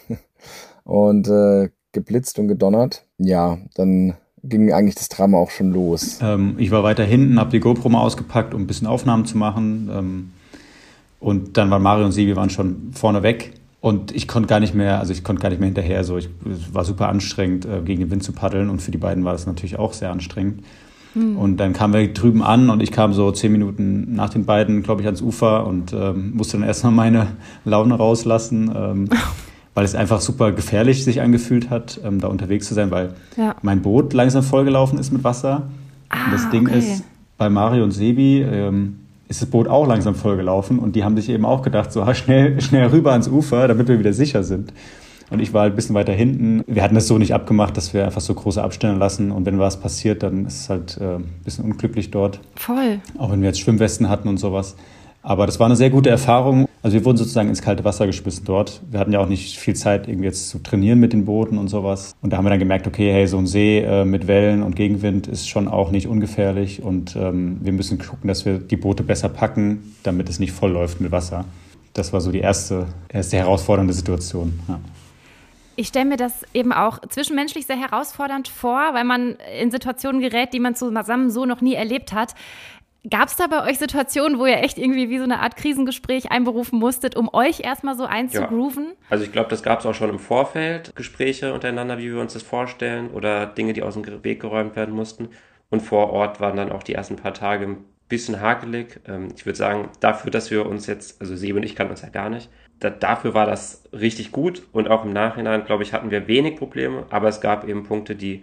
und äh, geblitzt und gedonnert. Ja, dann ging eigentlich das Drama auch schon los. Ähm, ich war weiter hinten, habe die GoPro mal ausgepackt, um ein bisschen Aufnahmen zu machen. Ähm, und dann waren Mario und Sebi waren schon vorne weg. Und ich konnte gar nicht mehr, also ich konnte gar nicht mehr hinterher. So, ich, es war super anstrengend, äh, gegen den Wind zu paddeln. Und für die beiden war das natürlich auch sehr anstrengend. Hm. Und dann kamen wir drüben an und ich kam so zehn Minuten nach den beiden, glaube ich, ans Ufer und ähm, musste dann erstmal meine Laune rauslassen. Ähm, weil es einfach super gefährlich sich angefühlt hat, ähm, da unterwegs zu sein, weil ja. mein Boot langsam vollgelaufen ist mit Wasser. Ah, und das Ding okay. ist, bei Mario und Sebi ähm, ist das Boot auch langsam vollgelaufen und die haben sich eben auch gedacht, so schnell, schnell rüber ans Ufer, damit wir wieder sicher sind. Und ich war halt ein bisschen weiter hinten. Wir hatten das so nicht abgemacht, dass wir einfach so große Abstände lassen und wenn was passiert, dann ist es halt äh, ein bisschen unglücklich dort. Voll. Auch wenn wir jetzt Schwimmwesten hatten und sowas. Aber das war eine sehr gute Erfahrung. Also wir wurden sozusagen ins kalte Wasser geschmissen dort. Wir hatten ja auch nicht viel Zeit, irgendwie jetzt zu trainieren mit den Booten und sowas. Und da haben wir dann gemerkt, okay, hey, so ein See äh, mit Wellen und Gegenwind ist schon auch nicht ungefährlich. Und ähm, wir müssen gucken, dass wir die Boote besser packen, damit es nicht voll läuft mit Wasser. Das war so die erste, erste herausfordernde Situation. Ja. Ich stelle mir das eben auch zwischenmenschlich sehr herausfordernd vor, weil man in Situationen gerät, die man zusammen so noch nie erlebt hat. Gab es da bei euch Situationen, wo ihr echt irgendwie wie so eine Art Krisengespräch einberufen musstet, um euch erstmal so einzugrooven? Ja. Also ich glaube, das gab es auch schon im Vorfeld, Gespräche untereinander, wie wir uns das vorstellen oder Dinge, die aus dem Weg geräumt werden mussten. Und vor Ort waren dann auch die ersten paar Tage ein bisschen hakelig. Ich würde sagen, dafür, dass wir uns jetzt, also Sebi und ich kannten uns ja gar nicht, da, dafür war das richtig gut. Und auch im Nachhinein, glaube ich, hatten wir wenig Probleme, aber es gab eben Punkte, die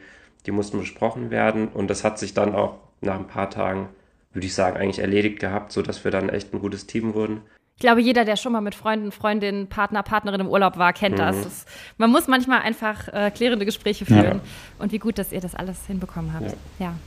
die mussten besprochen werden und das hat sich dann auch nach ein paar Tagen, würde ich sagen, eigentlich erledigt gehabt, sodass wir dann echt ein gutes Team wurden. Ich glaube, jeder, der schon mal mit Freunden, Freundinnen, Partner, Partnerin im Urlaub war, kennt mhm. das. das. Man muss manchmal einfach äh, klärende Gespräche führen. Ja. Und wie gut, dass ihr das alles hinbekommen habt. Ja, ja.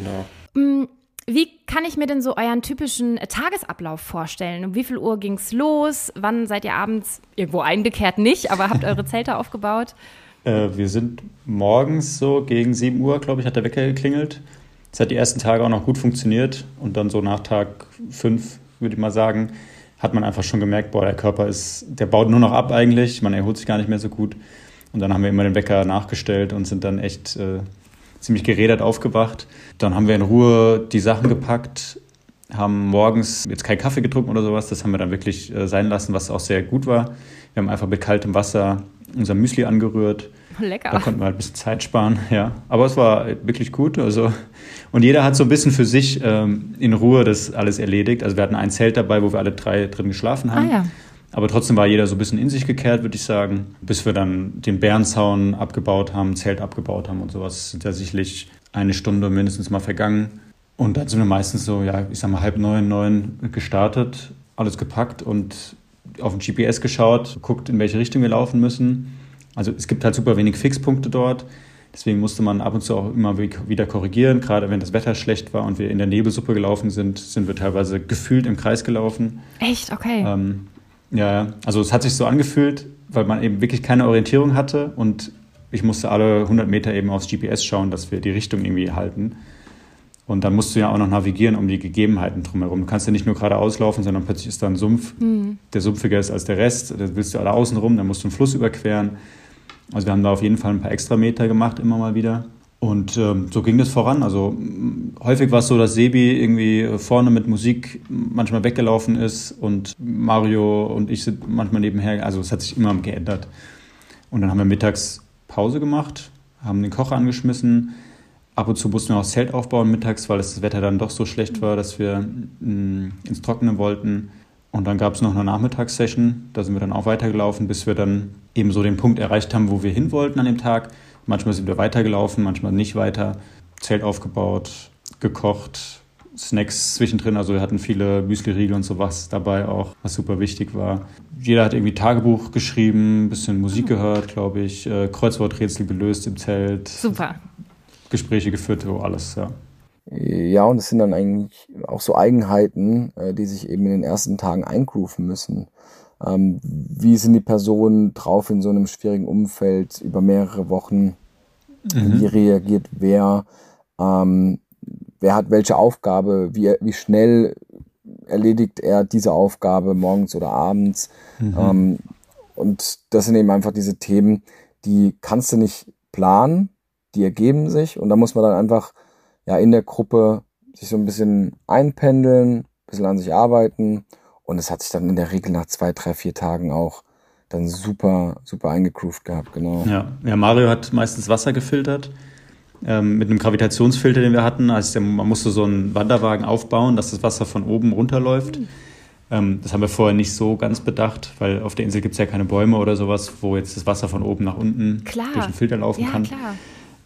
Genau. Wie kann ich mir denn so euren typischen Tagesablauf vorstellen? Um wie viel Uhr ging's los? Wann seid ihr abends irgendwo eingekehrt? Nicht, aber habt eure Zelte aufgebaut? Äh, wir sind morgens so gegen sieben Uhr, glaube ich, hat der Wecker geklingelt. Das hat die ersten Tage auch noch gut funktioniert. Und dann so nach Tag fünf, würde ich mal sagen, hat man einfach schon gemerkt, boah, der Körper ist, der baut nur noch ab eigentlich, man erholt sich gar nicht mehr so gut. Und dann haben wir immer den Wecker nachgestellt und sind dann echt äh, ziemlich gerädert aufgewacht. Dann haben wir in Ruhe die Sachen gepackt, haben morgens jetzt keinen Kaffee getrunken oder sowas, das haben wir dann wirklich äh, sein lassen, was auch sehr gut war. Wir haben einfach mit kaltem Wasser unser Müsli angerührt. Lecker. Da konnten wir halt ein bisschen Zeit sparen, ja. Aber es war wirklich gut. Also. Und jeder hat so ein bisschen für sich ähm, in Ruhe das alles erledigt. Also wir hatten ein Zelt dabei, wo wir alle drei drin geschlafen haben. Ah, ja. Aber trotzdem war jeder so ein bisschen in sich gekehrt, würde ich sagen. Bis wir dann den Bärenzaun abgebaut haben, Zelt abgebaut haben und sowas. Sind ja sicherlich eine Stunde mindestens mal vergangen. Und dann sind wir meistens so, ja, ich sag mal halb neun, neun gestartet, alles gepackt und auf den G P S geschaut, geguckt, in welche Richtung wir laufen müssen. Also es gibt halt super wenig Fixpunkte dort. Deswegen musste man ab und zu auch immer wieder korrigieren. Gerade wenn das Wetter schlecht war und wir in der Nebelsuppe gelaufen sind, sind wir teilweise gefühlt im Kreis gelaufen. Echt? Okay. Ähm, ja, also es hat sich so angefühlt, weil man eben wirklich keine Orientierung hatte. Und ich musste alle hundert Meter eben aufs G P S schauen, dass wir die Richtung irgendwie halten. Und dann musst du ja auch noch navigieren um die Gegebenheiten drumherum. Du kannst ja nicht nur geradeaus laufen, sondern plötzlich ist da ein Sumpf, mhm. der sumpfiger ist als der Rest. Da willst du alle außen rum, dann musst du einen Fluss überqueren. Also wir haben da auf jeden Fall ein paar extra Meter gemacht, immer mal wieder. Und ähm, so ging das voran. Also m- häufig war es so, dass Sebi irgendwie vorne mit Musik manchmal weggelaufen ist und Mario und ich sind manchmal nebenher. Also es hat sich immer geändert. Und dann haben wir mittags Pause gemacht, haben den Kocher angeschmissen. Ab und zu mussten wir auch das Zelt aufbauen mittags, weil das Wetter dann doch so schlecht war, dass wir mh, ins Trockene wollten. Und dann gab es noch eine Nachmittagssession, da sind wir dann auch weitergelaufen, bis wir dann eben so den Punkt erreicht haben, wo wir hin wollten an dem Tag. Manchmal sind wir weitergelaufen, manchmal nicht weiter. Zelt aufgebaut, gekocht, Snacks zwischendrin. Also wir hatten viele Müsli-Riegel und sowas dabei auch, was super wichtig war. Jeder hat irgendwie Tagebuch geschrieben, ein bisschen Musik gehört, glaube ich, äh, Kreuzworträtsel gelöst im Zelt. Super. Gespräche geführt, so alles, ja. Ja, und es sind dann eigentlich auch so Eigenheiten, die sich eben in den ersten Tagen eingrooven müssen. Ähm, wie sind die Personen drauf in so einem schwierigen Umfeld über mehrere Wochen? Mhm. Wie reagiert wer? Ähm, wer hat welche Aufgabe? Wie, wie schnell erledigt er diese Aufgabe morgens oder abends? Mhm. Ähm, und das sind eben einfach diese Themen, die kannst du nicht planen, die ergeben sich und da muss man dann einfach ja in der Gruppe sich so ein bisschen einpendeln, ein bisschen an sich arbeiten und es hat sich dann in der Regel nach zwei, drei, vier Tagen auch dann super, super eingegroovt gehabt, genau. Ja, ja, Mario hat meistens Wasser gefiltert ähm, mit einem Gravitationsfilter, den wir hatten. Also man musste so einen Wanderwagen aufbauen, dass das Wasser von oben runterläuft. Mhm. Ähm, das haben wir vorher nicht so ganz bedacht, weil auf der Insel gibt es ja keine Bäume oder sowas, wo jetzt das Wasser von oben nach unten klar. durch den Filter laufen ja, kann. Klar.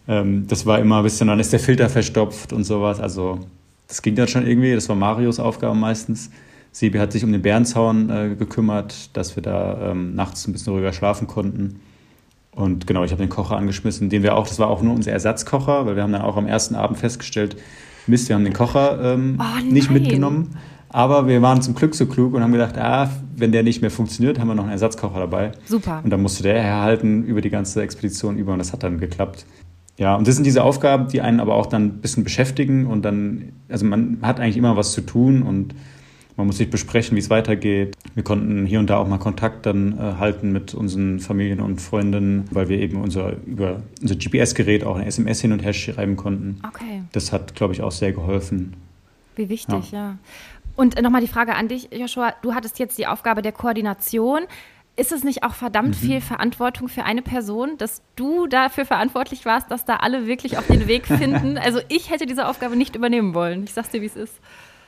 Das war immer ein bisschen, dann ist der Filter verstopft und sowas. Also das ging dann schon irgendwie. Das war Marios Aufgabe meistens. Sebi hat sich um den Bärenzaun äh, gekümmert, dass wir da ähm, nachts ein bisschen ruhiger schlafen konnten. Und genau, ich habe den Kocher angeschmissen, den wir auch, das war auch nur unser Ersatzkocher, weil wir haben dann auch am ersten Abend festgestellt, Mist, wir haben den Kocher ähm, oh, nicht mitgenommen. Aber wir waren zum Glück so klug und haben gedacht, ah, wenn der nicht mehr funktioniert, haben wir noch einen Ersatzkocher dabei. Super. Und dann musste der herhalten über die ganze Expedition über und das hat dann geklappt. Ja, und das sind diese Aufgaben, die einen aber auch dann ein bisschen beschäftigen und dann, also man hat eigentlich immer was zu tun und man muss sich besprechen, wie es weitergeht. Wir konnten hier und da auch mal Kontakt dann äh, halten mit unseren Familien und Freundinnen, weil wir eben unser, über unser G P S-Gerät auch eine S M S hin und her schreiben konnten. Okay. Das hat, glaube ich, auch sehr geholfen. Wie wichtig, ja. ja. Und nochmal die Frage an dich, Joshua, du hattest jetzt die Aufgabe der Koordination. Ist es nicht auch verdammt mhm. viel Verantwortung für eine Person, dass du dafür verantwortlich warst, dass da alle wirklich auch den Weg finden? Also ich hätte diese Aufgabe nicht übernehmen wollen. Ich sag's dir, wie es ist.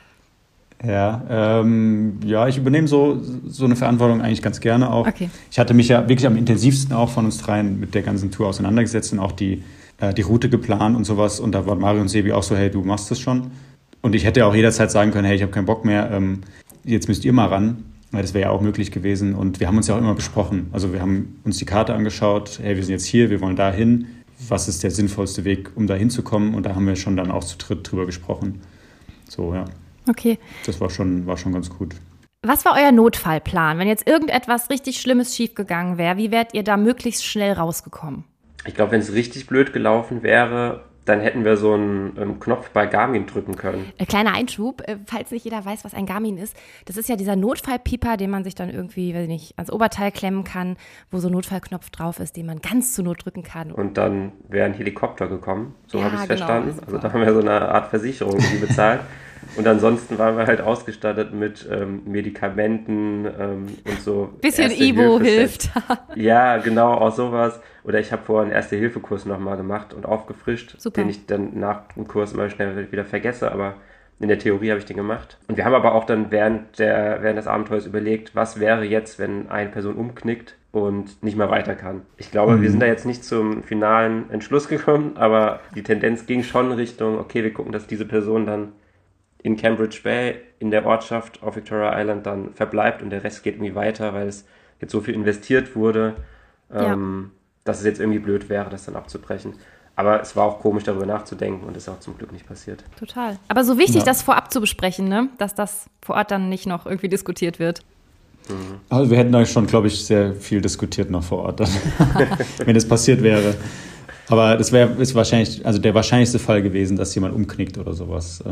Ja, ähm, ja, ich übernehme so, so eine Verantwortung eigentlich ganz gerne auch. Okay. Ich hatte mich ja wirklich am intensivsten auch von uns dreien mit der ganzen Tour auseinandergesetzt und auch die äh, die Route geplant und sowas. Und da waren Mario und Sebi auch so, hey, du machst das schon. Und ich hätte auch jederzeit sagen können, hey, ich habe keinen Bock mehr, ähm, jetzt müsst ihr mal ran. Weil das wäre ja auch möglich gewesen. Und wir haben uns ja auch immer besprochen. Also wir haben uns die Karte angeschaut, hey, wir sind jetzt hier, wir wollen da hin. Was ist der sinnvollste Weg, um da hinzukommen? Und da haben wir schon dann auch zu dritt drüber gesprochen. So, ja. Okay. Das war schon, war schon ganz gut. Was war euer Notfallplan? Wenn jetzt irgendetwas richtig Schlimmes schiefgegangen wäre, wie wärt ihr da möglichst schnell rausgekommen? Ich glaube, wenn es richtig blöd gelaufen wäre, dann hätten wir so einen ähm, Knopf bei Garmin drücken können. Ein kleiner Einschub, äh, falls nicht jeder weiß, was ein Garmin ist. Das ist ja dieser Notfallpieper, den man sich dann irgendwie, weiß ich nicht, ans Oberteil klemmen kann, wo so ein Notfallknopf drauf ist, den man ganz zur Not drücken kann. Und dann wäre ein Helikopter gekommen, so Ja, habe ich es genau, verstanden. super. Also da haben wir so eine Art Versicherung, die bezahlt. Und ansonsten waren wir halt ausgestattet mit ähm, Medikamenten ähm, und so. Bisschen Ibo Erste-Hilfe-Sets. hilft. Ja, genau, auch sowas. Oder ich habe vorher einen Erste-Hilfe-Kurs nochmal gemacht und aufgefrischt, Super. den ich dann nach dem Kurs immer schnell wieder vergesse, aber in der Theorie habe ich den gemacht. Und wir haben aber auch dann während, der, während des Abenteuers überlegt, was wäre jetzt, wenn eine Person umknickt und nicht mehr weiter kann. Ich glaube, Mhm. wir sind da jetzt nicht zum finalen Entschluss gekommen, aber die Tendenz ging schon Richtung, okay, wir gucken, dass diese Person dann in Cambridge Bay, in der Ortschaft auf Victoria Island dann verbleibt und der Rest geht irgendwie weiter, weil es jetzt so viel investiert wurde, ähm, dass es jetzt irgendwie blöd wäre, das dann abzubrechen. Aber es war auch komisch, darüber nachzudenken und ist auch zum Glück nicht passiert. Total. Aber so wichtig, Ja. das vorab zu besprechen, ne? Dass das vor Ort dann nicht noch irgendwie diskutiert wird. Also wir hätten da schon, glaube ich, sehr viel diskutiert noch vor Ort, dann, wenn das passiert wäre. Aber das wäre ist wahrscheinlich, also der wahrscheinlichste Fall gewesen, dass jemand umknickt oder sowas.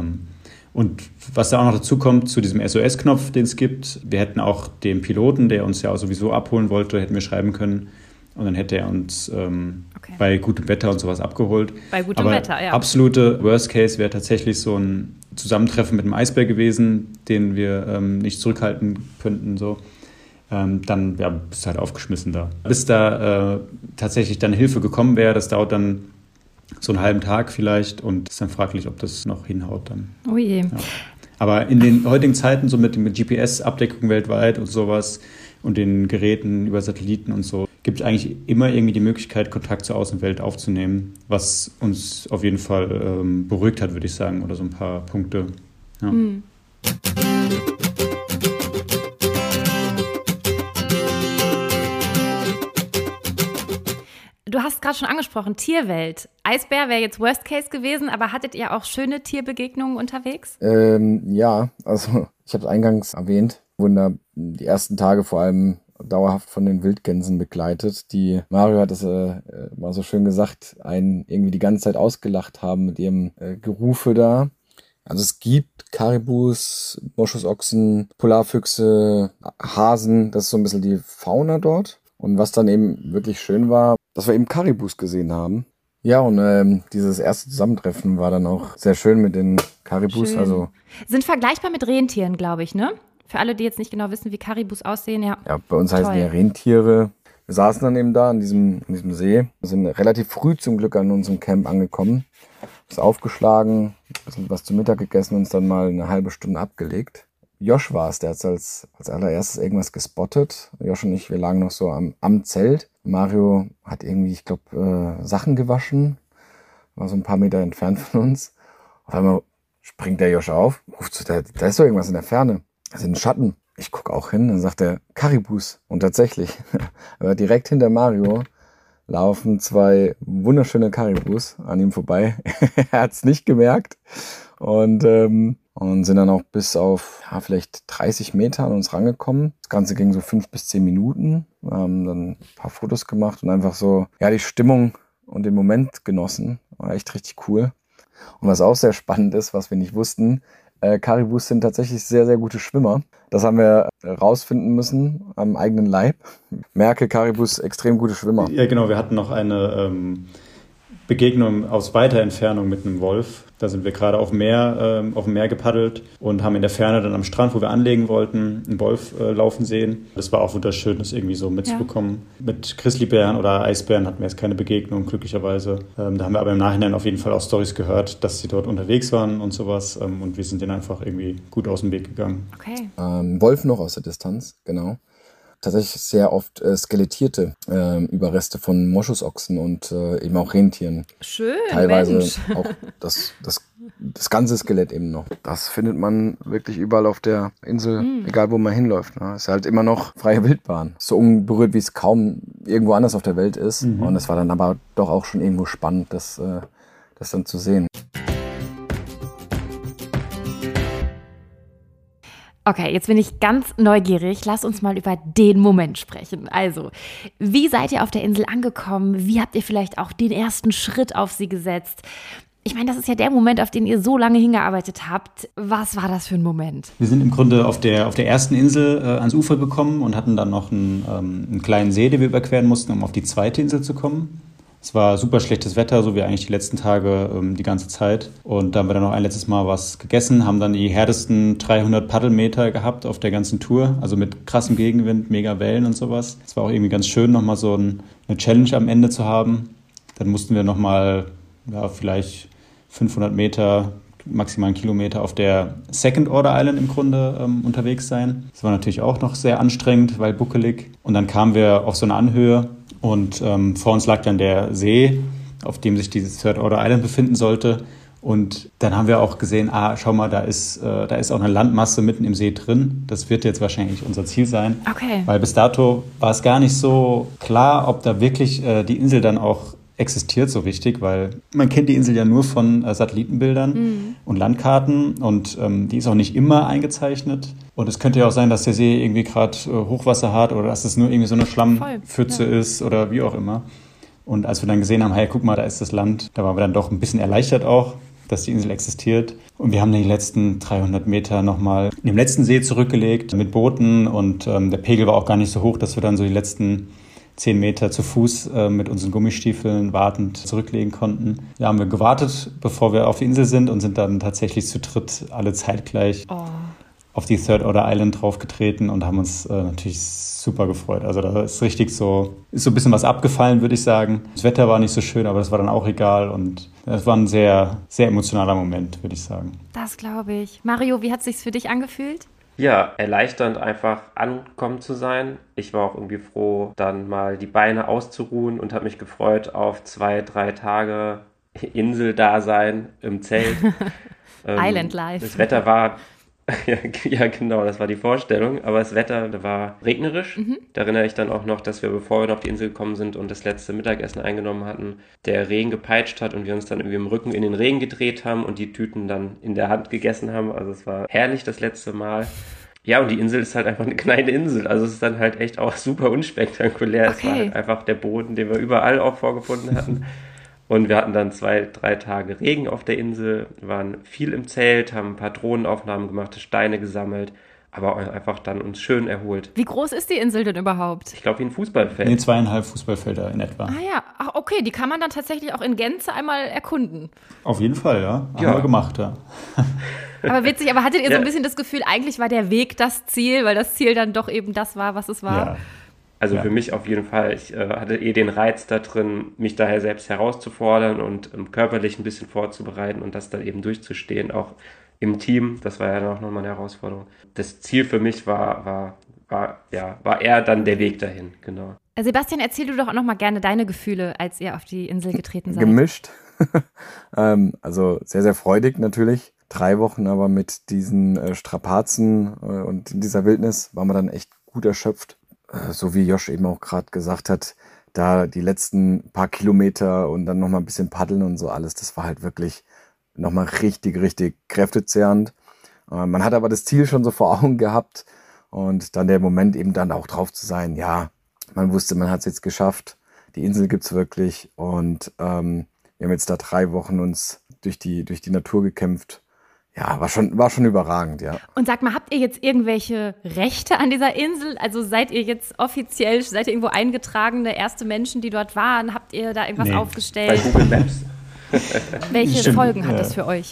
Und was da auch noch dazu kommt, zu diesem S O S-Knopf, den es gibt, wir hätten auch dem Piloten, der uns ja sowieso abholen wollte, hätten wir schreiben können. Und dann hätte er uns ähm, Okay. bei gutem Wetter und sowas abgeholt. Bei gutem Aber Wetter, ja. absolute Worst Case wäre tatsächlich so ein Zusammentreffen mit einem Eisbär gewesen, den wir ähm, nicht zurückhalten könnten. So. Ähm, dann ja, bist du halt aufgeschmissen da. Bis da äh, tatsächlich dann Hilfe gekommen wäre, das dauert dann so einen halben Tag vielleicht und ist dann fraglich, ob das noch hinhaut dann. Oh je. Ja. Aber in den heutigen Zeiten, so mit, mit G P S-Abdeckung weltweit und sowas und den Geräten über Satelliten und so, gibt es eigentlich immer irgendwie die Möglichkeit, Kontakt zur Außenwelt aufzunehmen, was uns auf jeden Fall ähm, beruhigt hat, würde ich sagen, oder so ein paar Punkte. Ja. Mhm. Du hast gerade schon angesprochen, Tierwelt. Eisbär wäre jetzt Worst Case gewesen, aber hattet ihr auch schöne Tierbegegnungen unterwegs? Ähm, ja, also ich habe es eingangs erwähnt, wurden da die ersten Tage vor allem dauerhaft von den Wildgänsen begleitet, die, Mario hat es äh, mal so schön gesagt, einen irgendwie die ganze Zeit ausgelacht haben mit ihrem äh, Gerufe da. Also es gibt Karibus, Moschusochsen, Polarfüchse, Hasen, das ist so ein bisschen die Fauna dort. Und was dann eben wirklich schön war, dass wir eben Karibus gesehen haben. Ja, und ähm, dieses erste Zusammentreffen war dann auch sehr schön mit den Karibus. Schön. Also Sind vergleichbar mit Rentieren, glaube ich, ne? Für alle, die jetzt nicht genau wissen, wie Karibus aussehen, ja. ja, bei uns heißen Toll. die ja Rentiere. Wir saßen dann eben da an diesem, an diesem See. Wir sind relativ früh zum Glück an unserem Camp angekommen. Ist aufgeschlagen, ein bisschen was zu Mittag gegessen und uns dann mal eine halbe Stunde abgelegt. Josh war es, der hat als, als allererstes irgendwas gespottet. Josh und ich, wir lagen noch so am, am Zelt. Mario hat irgendwie, ich glaube, äh, Sachen gewaschen. War so ein paar Meter entfernt von uns. Auf einmal springt der Josh auf, ruft so, da, da ist doch irgendwas in der Ferne. Das sind Schatten. Ich gucke auch hin, dann sagt er Karibus. Und tatsächlich, aber direkt hinter Mario laufen zwei wunderschöne Karibus an ihm vorbei. Er hat es nicht gemerkt. Und, ähm, und sind dann auch bis auf ja, vielleicht dreißig Meter an uns rangekommen. Das Ganze ging so fünf bis zehn Minuten. Wir haben dann ein paar Fotos gemacht und einfach so ja die Stimmung und den Moment genossen. War echt richtig cool. Und was auch sehr spannend ist, was wir nicht wussten, äh, Karibus sind tatsächlich sehr, sehr gute Schwimmer. Das haben wir rausfinden müssen am eigenen Leib. Merke, Karibus extrem gute Schwimmer. Ja, genau. Wir hatten noch eine ähm, Begegnung aus weiter Entfernung mit einem Wolf. Da sind wir gerade auf dem Meer, ähm, auf dem Meer gepaddelt und haben in der Ferne dann am Strand, wo wir anlegen wollten, einen Wolf äh, laufen sehen. Das war auch wunderschön, das irgendwie so mitzubekommen. Ja. Mit Grizzlybären oder Eisbären hatten wir jetzt keine Begegnung, glücklicherweise. Ähm, da haben wir aber im Nachhinein auf jeden Fall auch Storys gehört, dass sie dort unterwegs waren und sowas. Ähm, und wir sind denen einfach irgendwie gut aus dem Weg gegangen. Okay. Ähm, Wolf noch aus der Distanz, genau. tatsächlich sehr oft äh, skelettierte äh, Überreste von Moschusochsen und äh, eben auch Rentieren. Schön, Teilweise Mensch. auch das, das, das ganze Skelett eben noch. Das findet man wirklich überall auf der Insel, mm. egal wo man hinläuft. Ne? Ist halt immer noch freie Wildbahn. So unberührt, wie es kaum irgendwo anders auf der Welt ist. Mhm. Und es war dann aber doch auch schon irgendwo spannend, das, äh, das dann zu sehen. Okay, jetzt bin ich ganz neugierig. Lass uns mal über den Moment sprechen. Also, wie seid ihr auf der Insel angekommen? Wie habt ihr vielleicht auch den ersten Schritt auf sie gesetzt? Ich meine, das ist ja der Moment, auf den ihr so lange hingearbeitet habt. Was war das für ein Moment? Wir sind im Grunde auf der, auf der ersten Insel äh, ans Ufer gekommen und hatten dann noch einen, ähm, einen kleinen See, den wir überqueren mussten, um auf die zweite Insel zu kommen. Es war super schlechtes Wetter, so wie eigentlich die letzten Tage ähm, die ganze Zeit. Und da haben wir dann noch ein letztes Mal was gegessen, haben dann die härtesten dreihundert Paddelmeter gehabt auf der ganzen Tour. Also mit krassem Gegenwind, mega Wellen und sowas. Es war auch irgendwie ganz schön, nochmal so ein, eine Challenge am Ende zu haben. Dann mussten wir nochmal, ja, vielleicht fünfhundert Meter, maximal einen Kilometer auf der Second Order Island im Grunde ähm, unterwegs sein. Das war natürlich auch noch sehr anstrengend, weil buckelig. Und dann kamen wir auf so eine Anhöhe. Und ähm, vor uns lag dann der See, auf dem sich dieses Third Order Island befinden sollte. Und dann haben wir auch gesehen, ah, schau mal, da ist, äh, da ist auch eine Landmasse mitten im See drin. Das wird jetzt wahrscheinlich unser Ziel sein. Okay. Weil bis dato war es gar nicht so klar, ob da wirklich äh, die Insel dann auch existiert so richtig, weil man kennt die Insel ja nur von äh, Satellitenbildern mhm. und Landkarten und ähm, die ist auch nicht immer eingezeichnet. Und es könnte ja auch sein, dass der See irgendwie gerade äh, Hochwasser hat oder dass es nur irgendwie so eine Schlammpfütze ja. ist oder wie auch immer. Und als wir dann gesehen haben, hey, guck mal, da ist das Land, da waren wir dann doch ein bisschen erleichtert auch, dass die Insel existiert. Und wir haben die letzten dreihundert Meter nochmal in dem letzten See zurückgelegt mit Booten und ähm, der Pegel war auch gar nicht so hoch, dass wir dann so die letzten zehn Meter zu Fuß äh, mit unseren Gummistiefeln wartend zurücklegen konnten. Ja, haben wir gewartet, bevor wir auf die Insel sind und sind dann tatsächlich zu dritt alle zeitgleich oh. auf die Third Order Island draufgetreten und haben uns äh, natürlich super gefreut. Also da ist richtig so, ist so ein bisschen was abgefallen, würde ich sagen. Das Wetter war nicht so schön, aber das war dann auch egal und das war ein sehr, sehr emotionaler Moment, würde ich sagen. Das glaube ich. Mario, wie hat es sich für dich angefühlt? Ja, erleichternd einfach angekommen zu sein. Ich war auch irgendwie froh, dann mal die Beine auszuruhen und habe mich gefreut auf zwei, drei Tage Inseldasein im Zelt. ähm, Island Life. Das Wetter war, ja, ja genau, das war die Vorstellung, aber das Wetter das war regnerisch. Mhm. Da erinnere ich dann auch noch, dass wir, bevor wir auf die Insel gekommen sind und das letzte Mittagessen eingenommen hatten, der Regen gepeitscht hat und wir uns dann irgendwie im Rücken in den Regen gedreht haben und die Tüten dann in der Hand gegessen haben. Also es war herrlich das letzte Mal. Ja, und die Insel ist halt einfach eine kleine Insel. Also es ist dann halt echt auch super unspektakulär. Okay. Es war halt einfach der Boden, den wir überall auch vorgefunden hatten. Und wir hatten dann zwei, drei Tage Regen auf der Insel, waren viel im Zelt, haben ein paar Drohnenaufnahmen gemacht, Steine gesammelt, aber einfach dann uns schön erholt. Wie groß ist die Insel denn überhaupt? Ich glaube wie ein Fußballfeld. Nee, zweieinhalb Fußballfelder in etwa. Ah ja, ach okay, die kann man dann tatsächlich auch in Gänze einmal erkunden. Auf jeden Fall, ja. Haben ja. wir gemacht, ja. Aber witzig, aber hattet ihr ja. so ein bisschen das Gefühl, eigentlich war der Weg das Ziel, weil das Ziel dann doch eben das war, was es war? Ja. Also ja. für mich auf jeden Fall. Ich äh, hatte eh den Reiz da drin, mich daher selbst herauszufordern und ähm, körperlich ein bisschen vorzubereiten und das dann eben durchzustehen, auch im Team. Das war ja dann auch nochmal eine Herausforderung. Das Ziel für mich war, war, war, ja, war eher dann der Weg dahin, genau. Sebastian, erzähl du doch auch noch mal gerne deine Gefühle, als ihr auf die Insel getreten seid. Gemischt. ähm, also sehr, sehr freudig natürlich. Drei Wochen aber mit diesen äh, Strapazen äh, und in dieser Wildnis waren wir dann echt gut erschöpft. Äh, so wie Josh eben auch gerade gesagt hat, da die letzten paar Kilometer und dann nochmal ein bisschen paddeln und so alles, das war halt wirklich nochmal richtig, richtig kräftezehrend. Äh, man hat aber das Ziel schon so vor Augen gehabt und dann der Moment eben dann auch drauf zu sein, ja, man wusste, man hat es jetzt geschafft, die Insel gibt's wirklich und ähm, wir haben jetzt da drei Wochen uns durch die, durch die Natur gekämpft. Ja, war schon, war schon überragend, ja. Und sag mal, habt ihr jetzt irgendwelche Rechte an dieser Insel? Also seid ihr jetzt offiziell, seid ihr irgendwo eingetragene erste Menschen, die dort waren? Habt ihr da irgendwas nee. aufgestellt? Bei Google Maps. Welche Stimmt, Folgen hat ja. das für euch?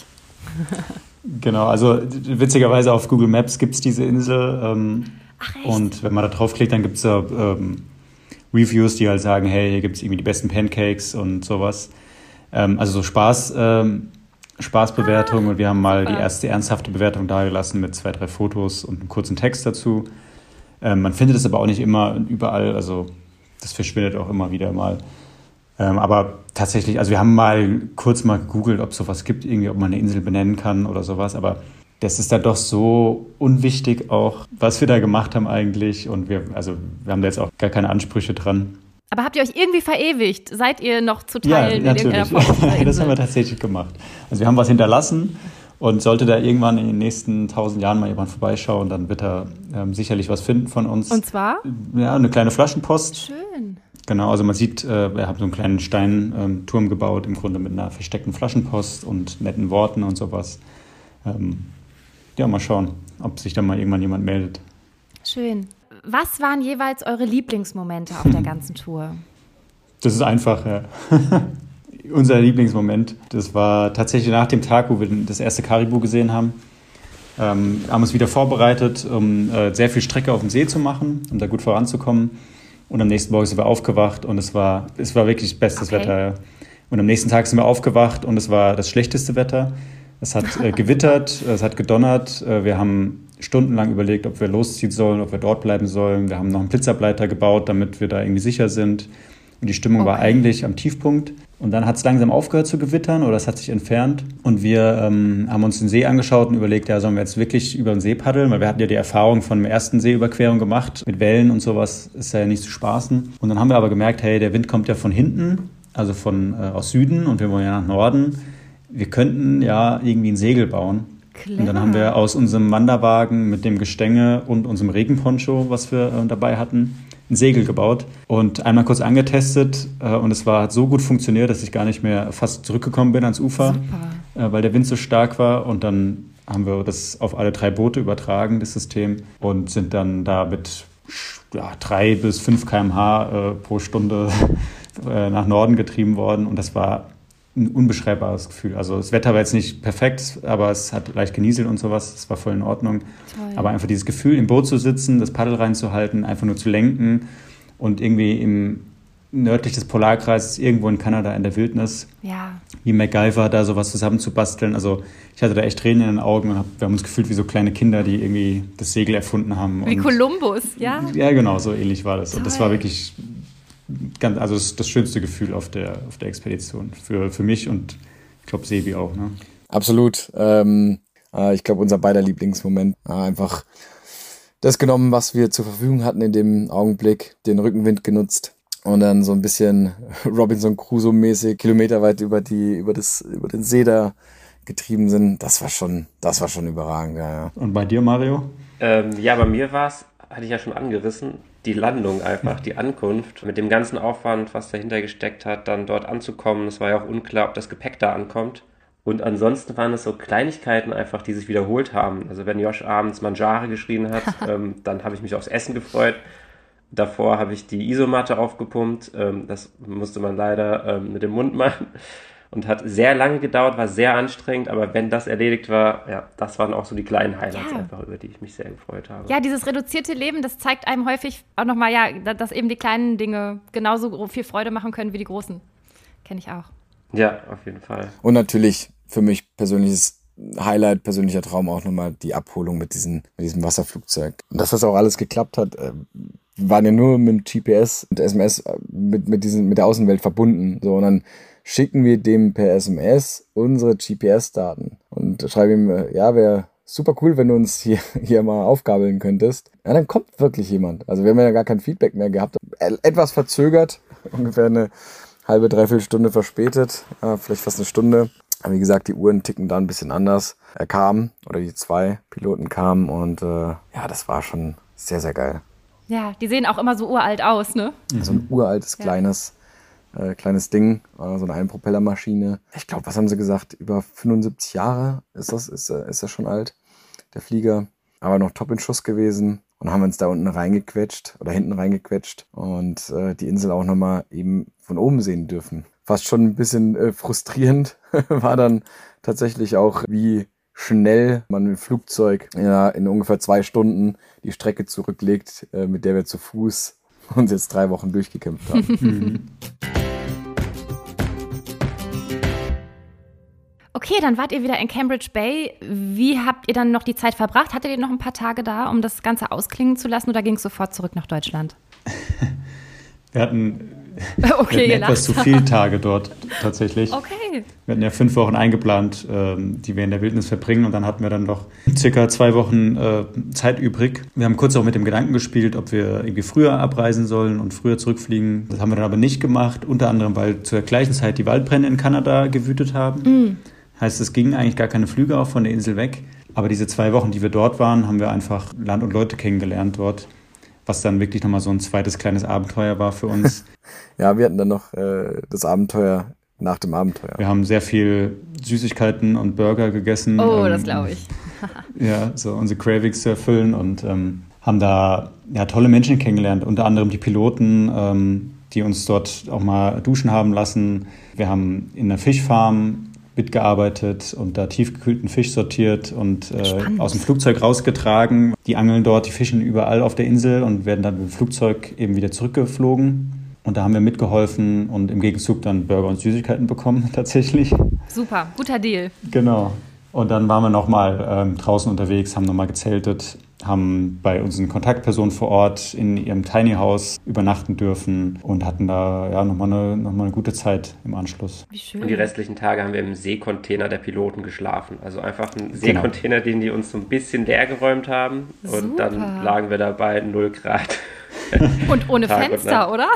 Genau, also witzigerweise auf Google Maps gibt es diese Insel. Ähm, Ach, echt? Und wenn man da draufklickt, dann gibt es da ähm, Reviews, die halt sagen, hey, hier gibt es irgendwie die besten Pancakes und sowas. Ähm, also so Spaß, ähm, Spaßbewertung. Ah, und wir haben mal super. Die erste ernsthafte Bewertung dagelassen mit zwei, drei Fotos und einem kurzen Text dazu. Ähm, man findet es aber auch nicht immer und überall, also das verschwindet auch immer wieder mal. Ähm, aber tatsächlich, also wir haben mal kurz mal gegoogelt, ob es sowas gibt, irgendwie, ob man eine Insel benennen kann oder sowas, aber das ist da doch so unwichtig auch, was wir da gemacht haben eigentlich. Und wir, also wir haben da jetzt auch gar keine Ansprüche dran. Aber habt ihr euch irgendwie verewigt? Seid ihr noch zu teilen ja, in irgendeiner Form? Ja, das haben wir tatsächlich gemacht. Also wir haben was hinterlassen und sollte da irgendwann in den nächsten tausend Jahren mal jemand vorbeischauen, dann wird er ähm, sicherlich was finden von uns. Und zwar? Ja, eine kleine Flaschenpost. Schön. Genau, also man sieht, äh, wir haben so einen kleinen Steinturm ähm, gebaut, im Grunde mit einer versteckten Flaschenpost und netten Worten und sowas. Ähm, ja, mal schauen, ob sich da mal irgendwann jemand meldet. Schön. Was waren jeweils eure Lieblingsmomente auf der ganzen Tour? Das ist einfach, ja. Unser Lieblingsmoment, das war tatsächlich nach dem Tag, wo wir das erste Karibu gesehen haben. Ähm, haben uns wieder vorbereitet, um äh, sehr viel Strecke auf dem See zu machen, um da gut voranzukommen. Und am nächsten Morgen sind wir aufgewacht und es war, es war wirklich bestes Okay. Wetter. Ja. Und am nächsten Tag sind wir aufgewacht und es war das schlechteste Wetter. Es hat äh, gewittert, es hat gedonnert. Äh, wir haben stundenlang überlegt, ob wir losziehen sollen, ob wir dort bleiben sollen. Wir haben noch einen Blitzableiter gebaut, damit wir da irgendwie sicher sind. Und die Stimmung Okay. war eigentlich am Tiefpunkt. Und dann hat es langsam aufgehört zu gewittern oder es hat sich entfernt. Und wir ähm, haben uns den See angeschaut und überlegt, ja, sollen wir jetzt wirklich über den See paddeln? Weil wir hatten ja die Erfahrung von der ersten Seeüberquerung gemacht. Mit Wellen und sowas ist ja nicht zu spaßen. Und dann haben wir aber gemerkt, hey, der Wind kommt ja von hinten, also von äh, aus Süden und wir wollen ja nach Norden. Wir könnten ja irgendwie ein Segel bauen. Clever. Und dann haben wir aus unserem Wanderwagen mit dem Gestänge und unserem Regenponcho, was wir äh, dabei hatten, ein Segel gebaut und einmal kurz angetestet äh, und es war, hat so gut funktioniert, dass ich gar nicht mehr fast zurückgekommen bin ans Ufer, äh, weil der Wind so stark war und dann haben wir das auf alle drei Boote übertragen, das System, und sind dann da mit ja, drei bis fünf Kilometer pro Stunde äh, pro Stunde äh, nach Norden getrieben worden und das war ein unbeschreibbares Gefühl. Also das Wetter war jetzt nicht perfekt, aber es hat leicht genieselt und sowas. Es war voll in Ordnung. Toll. Aber einfach dieses Gefühl, im Boot zu sitzen, das Paddel reinzuhalten, einfach nur zu lenken und irgendwie im nördlich des Polarkreises, irgendwo in Kanada in der Wildnis, Ja. wie MacGyver, da sowas zusammenzubasteln. Also ich hatte da echt Tränen in den Augen und hab, wir haben uns gefühlt wie so kleine Kinder, die irgendwie das Segel erfunden haben. Wie und Kolumbus, ja? Ja, genau, so ähnlich war das. Und das war Toll. wirklich ganz, also das, das schönste Gefühl auf der, auf der Expedition. Für, für mich und ich glaube Sebi auch. Ne? Absolut. Ähm, äh, ich glaube, unser beider Lieblingsmoment. Äh, einfach das genommen, was wir zur Verfügung hatten in dem Augenblick, den Rückenwind genutzt und dann so ein bisschen Robinson Crusoe-mäßig kilometerweit über die, über das, über den See da getrieben sind. Das war schon, das war schon überragend, ja, ja. Und bei dir, Mario? Ähm, ja, bei mir war es, hatte ich ja schon angerissen, die Landung einfach, die Ankunft. Mit dem ganzen Aufwand, was dahinter gesteckt hat, dann dort anzukommen. Es war ja auch unklar, ob das Gepäck da ankommt. Und ansonsten waren es so Kleinigkeiten einfach, die sich wiederholt haben. Also wenn Josh abends Mangiare geschrien hat, ähm, dann habe ich mich aufs Essen gefreut. Davor habe ich die Isomatte aufgepumpt. Ähm, das musste man leider ähm, mit dem Mund machen. Und hat sehr lange gedauert, war sehr anstrengend, aber wenn das erledigt war, ja, das waren auch so die kleinen Highlights Ja. einfach, über die ich mich sehr gefreut habe. Ja, dieses reduzierte Leben, das zeigt einem häufig auch nochmal, ja, da- dass eben die kleinen Dinge genauso gro- viel Freude machen können wie die großen. Kenne ich auch. Ja, auf jeden Fall. Und natürlich für mich persönliches Highlight, persönlicher Traum auch nochmal die Abholung mit, diesen, mit diesem Wasserflugzeug. Und dass das auch alles geklappt hat, äh, wir waren ja nur mit dem G P S und S M S äh, mit, mit, diesen, mit der Außenwelt verbunden. So, und dann schicken wir dem per S M S unsere G P S-Daten und schreiben ihm, äh, ja, wäre super cool, wenn du uns hier, hier mal aufgabeln könntest. Ja, dann kommt wirklich jemand. Also wir haben ja gar kein Feedback mehr gehabt. Äh, Etwas verzögert, ungefähr eine halbe, dreiviertel Stunde verspätet, äh, vielleicht fast eine Stunde. Aber wie gesagt, die Uhren ticken da ein bisschen anders. Er kam, oder die zwei Piloten kamen und äh, ja, das war schon sehr, sehr geil. Ja, die sehen auch immer so uralt aus, ne? So ein uraltes, Ja. kleines, äh, kleines Ding, äh, so eine Einpropellermaschine. Ich glaube, was haben sie gesagt? Über fünfundsiebzig Jahre ist das, ist, äh, ist das schon alt, der Flieger. Aber noch top in Schuss gewesen und haben uns da unten reingequetscht oder hinten reingequetscht und äh, die Insel auch nochmal eben von oben sehen dürfen. Fast schon ein bisschen äh, frustrierend war dann tatsächlich auch, wie schnell man mit dem Flugzeug ja, in ungefähr zwei Stunden die Strecke zurücklegt, äh, mit der wir zu Fuß uns jetzt drei Wochen durchgekämpft haben. Okay, dann wart ihr wieder in Cambridge Bay. Wie habt ihr dann noch die Zeit verbracht? Hattet ihr noch ein paar Tage da, um das Ganze ausklingen zu lassen, oder ging es sofort zurück nach Deutschland? Wir hatten, okay, wir hatten etwas zu viele Tage dort tatsächlich. Okay. Wir hatten ja fünf Wochen eingeplant, ähm, die wir in der Wildnis verbringen, und dann hatten wir dann noch circa zwei Wochen äh, Zeit übrig. Wir haben kurz auch mit dem Gedanken gespielt, ob wir irgendwie früher abreisen sollen und früher zurückfliegen. Das haben wir dann aber nicht gemacht, unter anderem, weil zur gleichen Zeit die Waldbrände in Kanada gewütet haben. Mm. Heißt, es gingen eigentlich gar keine Flüge auch von der Insel weg. Aber diese zwei Wochen, die wir dort waren, haben wir einfach Land und Leute kennengelernt dort, was dann wirklich nochmal so ein zweites kleines Abenteuer war für uns. Ja, wir hatten dann noch äh, das Abenteuer nach dem Abenteuer. Wir haben sehr viel Süßigkeiten und Burger gegessen. Oh, ähm, das glaube ich. Ja, so unsere Cravings zu erfüllen, und ähm, haben da ja tolle Menschen kennengelernt, unter anderem die Piloten, ähm, die uns dort auch mal duschen haben lassen. Wir haben in einer Fischfarm mitgearbeitet und da tiefgekühlten Fisch sortiert und äh, aus dem Flugzeug rausgetragen. Die angeln dort, die fischen überall auf der Insel und werden dann mit dem Flugzeug eben wieder zurückgeflogen. Und da haben wir mitgeholfen und im Gegenzug dann Burger und Süßigkeiten bekommen, tatsächlich. Super, guter Deal. Genau. Und dann waren wir nochmal ähm, draußen unterwegs, haben nochmal gezeltet, haben bei unseren Kontaktpersonen vor Ort in ihrem Tiny House übernachten dürfen und hatten da ja nochmal eine, noch mal eine gute Zeit im Anschluss. Wie schön. Und die restlichen Tage haben wir im Seekontainer der Piloten geschlafen. Also einfach ein Seekontainer, genau, den die uns so ein bisschen leer geräumt haben. Super. Und dann lagen wir dabei null Grad. Und ohne Tag Fenster, und oder?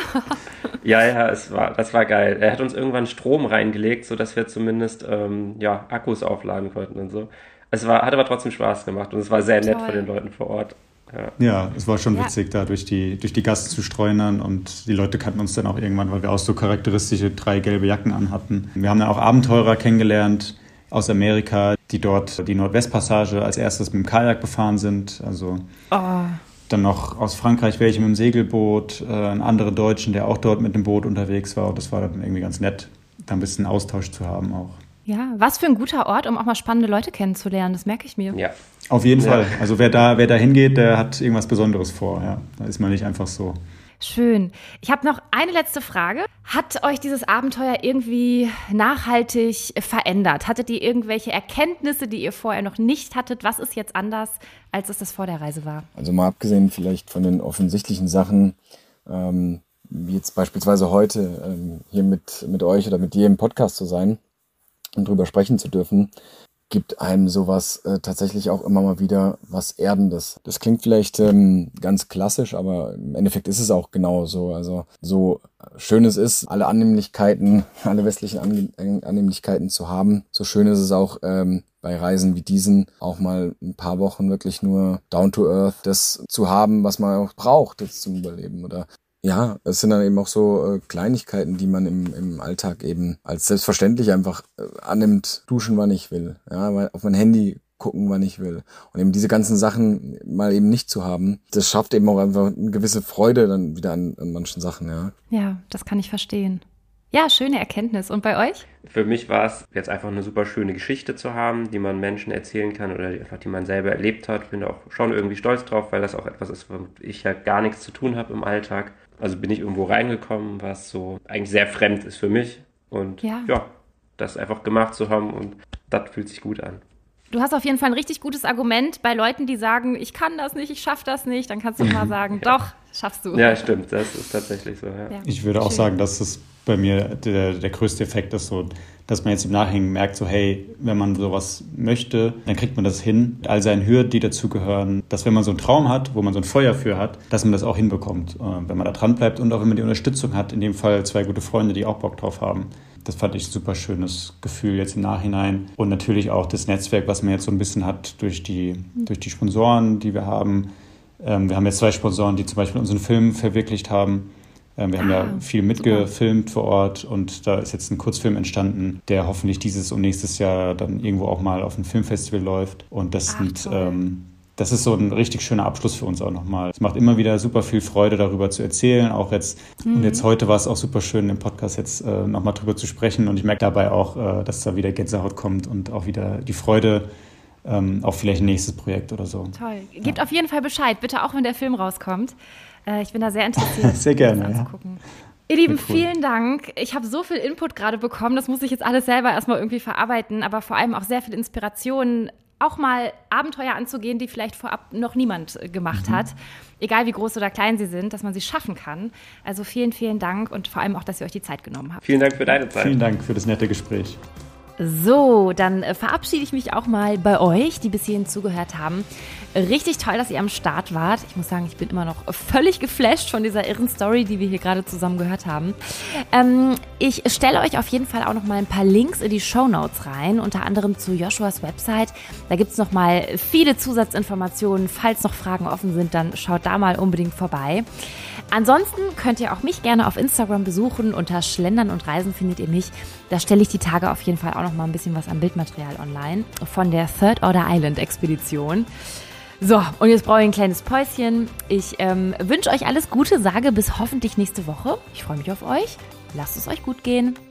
Ja, ja, es war, das war geil. Er hat uns irgendwann Strom reingelegt, sodass wir zumindest ähm, ja, Akkus aufladen konnten und so. Es war, hat aber trotzdem Spaß gemacht und es war sehr nett Toll. Von den Leuten vor Ort. Ja, ja, es war schon ja. witzig, da durch die, durch die Gassen zu streunern, und die Leute kannten uns dann auch irgendwann, weil wir auch so charakteristische drei gelbe Jacken anhatten. Wir haben dann auch Abenteurer kennengelernt aus Amerika, die dort die Nordwestpassage als erstes mit dem Kajak befahren sind. Also oh. Dann noch aus Frankreich welche mit dem Segelboot, äh, einen anderen Deutschen, der auch dort mit dem Boot unterwegs war. Und das war dann irgendwie ganz nett, da ein bisschen Austausch zu haben auch. Ja, was für ein guter Ort, um auch mal spannende Leute kennenzulernen, das merke ich mir. Ja. Auf jeden ja. Fall. Also wer da, wer da hingeht, der hat irgendwas Besonderes vor. Ja. Da ist man nicht einfach so. Schön. Ich habe noch eine letzte Frage. Hat euch dieses Abenteuer irgendwie nachhaltig verändert? Hattet ihr irgendwelche Erkenntnisse, die ihr vorher noch nicht hattet? Was ist jetzt anders, als es das vor der Reise war? Also mal abgesehen vielleicht von den offensichtlichen Sachen, ähm, wie jetzt beispielsweise heute ähm, hier mit, mit euch oder mit dir im Podcast zu sein und drüber sprechen zu dürfen, gibt einem sowas äh, tatsächlich auch immer mal wieder was Erdendes. Das klingt vielleicht ähm, ganz klassisch, aber im Endeffekt ist es auch genau so. Also so schön es ist, alle Annehmlichkeiten, alle westlichen Ange- Annehmlichkeiten zu haben, so schön ist es auch ähm, bei Reisen wie diesen auch mal ein paar Wochen wirklich nur down to earth das zu haben, was man auch braucht jetzt zum Überleben. Oder ja, es sind dann eben auch so äh, Kleinigkeiten, die man im, im Alltag eben als selbstverständlich einfach äh, annimmt. Duschen, wann ich will, ja, weil auf mein Handy gucken, wann ich will. Und eben diese ganzen Sachen mal eben nicht zu haben, das schafft eben auch einfach eine gewisse Freude dann wieder an, an manchen Sachen, ja. Ja, das kann ich verstehen. Ja, schöne Erkenntnis. Und bei euch? Für mich war es jetzt einfach eine super schöne Geschichte zu haben, die man Menschen erzählen kann oder die, einfach die man selber erlebt hat. Bin auch schon irgendwie stolz drauf, weil das auch etwas ist, womit ich ja gar nichts zu tun habe im Alltag. Also bin ich irgendwo reingekommen, was so eigentlich sehr fremd ist für mich. Und ja, ja das einfach gemacht zu haben, und das fühlt sich gut an. Du hast auf jeden Fall ein richtig gutes Argument bei Leuten, die sagen, ich kann das nicht, ich schaffe das nicht. Dann kannst du mal sagen, ja. Doch, schaffst du. Ja, stimmt, das ist tatsächlich so. Ja. Ja, ich würde auch schön. sagen, dass das bei mir der, der größte Effekt ist, so, dass man jetzt im Nachhinein merkt, so hey, wenn man sowas möchte, dann kriegt man das hin. All seine Hürden, die dazugehören, dass wenn man so einen Traum hat, wo man so ein Feuer für hat, dass man das auch hinbekommt, wenn man da dran bleibt und auch wenn man die Unterstützung hat, in dem Fall zwei gute Freunde, die auch Bock drauf haben. Das fand ich ein super schönes Gefühl jetzt im Nachhinein. Und natürlich auch das Netzwerk, was man jetzt so ein bisschen hat durch die, durch die Sponsoren, die wir haben. Ähm, wir haben jetzt zwei Sponsoren, die zum Beispiel unseren Film verwirklicht haben. Ähm, wir haben ah, ja viel mitgefilmt super. vor Ort, und da ist jetzt ein Kurzfilm entstanden, der hoffentlich dieses und nächstes Jahr dann irgendwo auch mal auf einem Filmfestival läuft. Und das Ach, sind... Ähm, Das ist so ein richtig schöner Abschluss für uns auch nochmal. Es macht immer wieder super viel Freude, darüber zu erzählen. Auch jetzt, mhm. und jetzt heute war es auch super schön, im Podcast jetzt äh, nochmal drüber zu sprechen. Und ich merke dabei auch, äh, dass da wieder Gänsehaut kommt und auch wieder die Freude ähm, auf vielleicht ein nächstes Projekt oder so. Toll. Gebt ja. auf jeden Fall Bescheid, bitte auch wenn der Film rauskommt. Äh, ich bin da sehr interessiert, sehr gerne, das anzugucken. Ja. Ihr Lieben, cool. Vielen Dank. Ich habe so viel Input gerade bekommen, das muss ich jetzt alles selber erstmal irgendwie verarbeiten, aber vor allem auch sehr viel Inspiration, auch mal Abenteuer anzugehen, die vielleicht vorab noch niemand gemacht mhm. hat. Egal wie groß oder klein sie sind, dass man sie schaffen kann. Also vielen, vielen Dank und vor allem auch, dass ihr euch die Zeit genommen habt. Vielen Dank für deine Zeit. Vielen Dank für das nette Gespräch. So, dann verabschiede ich mich auch mal bei euch, die bis hierhin zugehört haben. Richtig toll, dass ihr am Start wart. Ich muss sagen, ich bin immer noch völlig geflasht von dieser irren Story, die wir hier gerade zusammen gehört haben. Ähm, ich stelle euch auf jeden Fall auch noch mal ein paar Links in die Shownotes rein, unter anderem zu Joshuas Website. Da gibt es noch mal viele Zusatzinformationen. Falls noch Fragen offen sind, dann schaut da mal unbedingt vorbei. Ansonsten könnt ihr auch mich gerne auf Instagram besuchen. Unter Schlendern und Reisen findet ihr mich. Da stelle ich die Tage auf jeden Fall auch noch mal ein bisschen was an Bildmaterial online von der Third Order Island Expedition. So, und jetzt brauche ich ein kleines Päuschen. Ich ähm, wünsche euch alles Gute, sage bis hoffentlich nächste Woche. Ich freue mich auf euch. Lasst es euch gut gehen.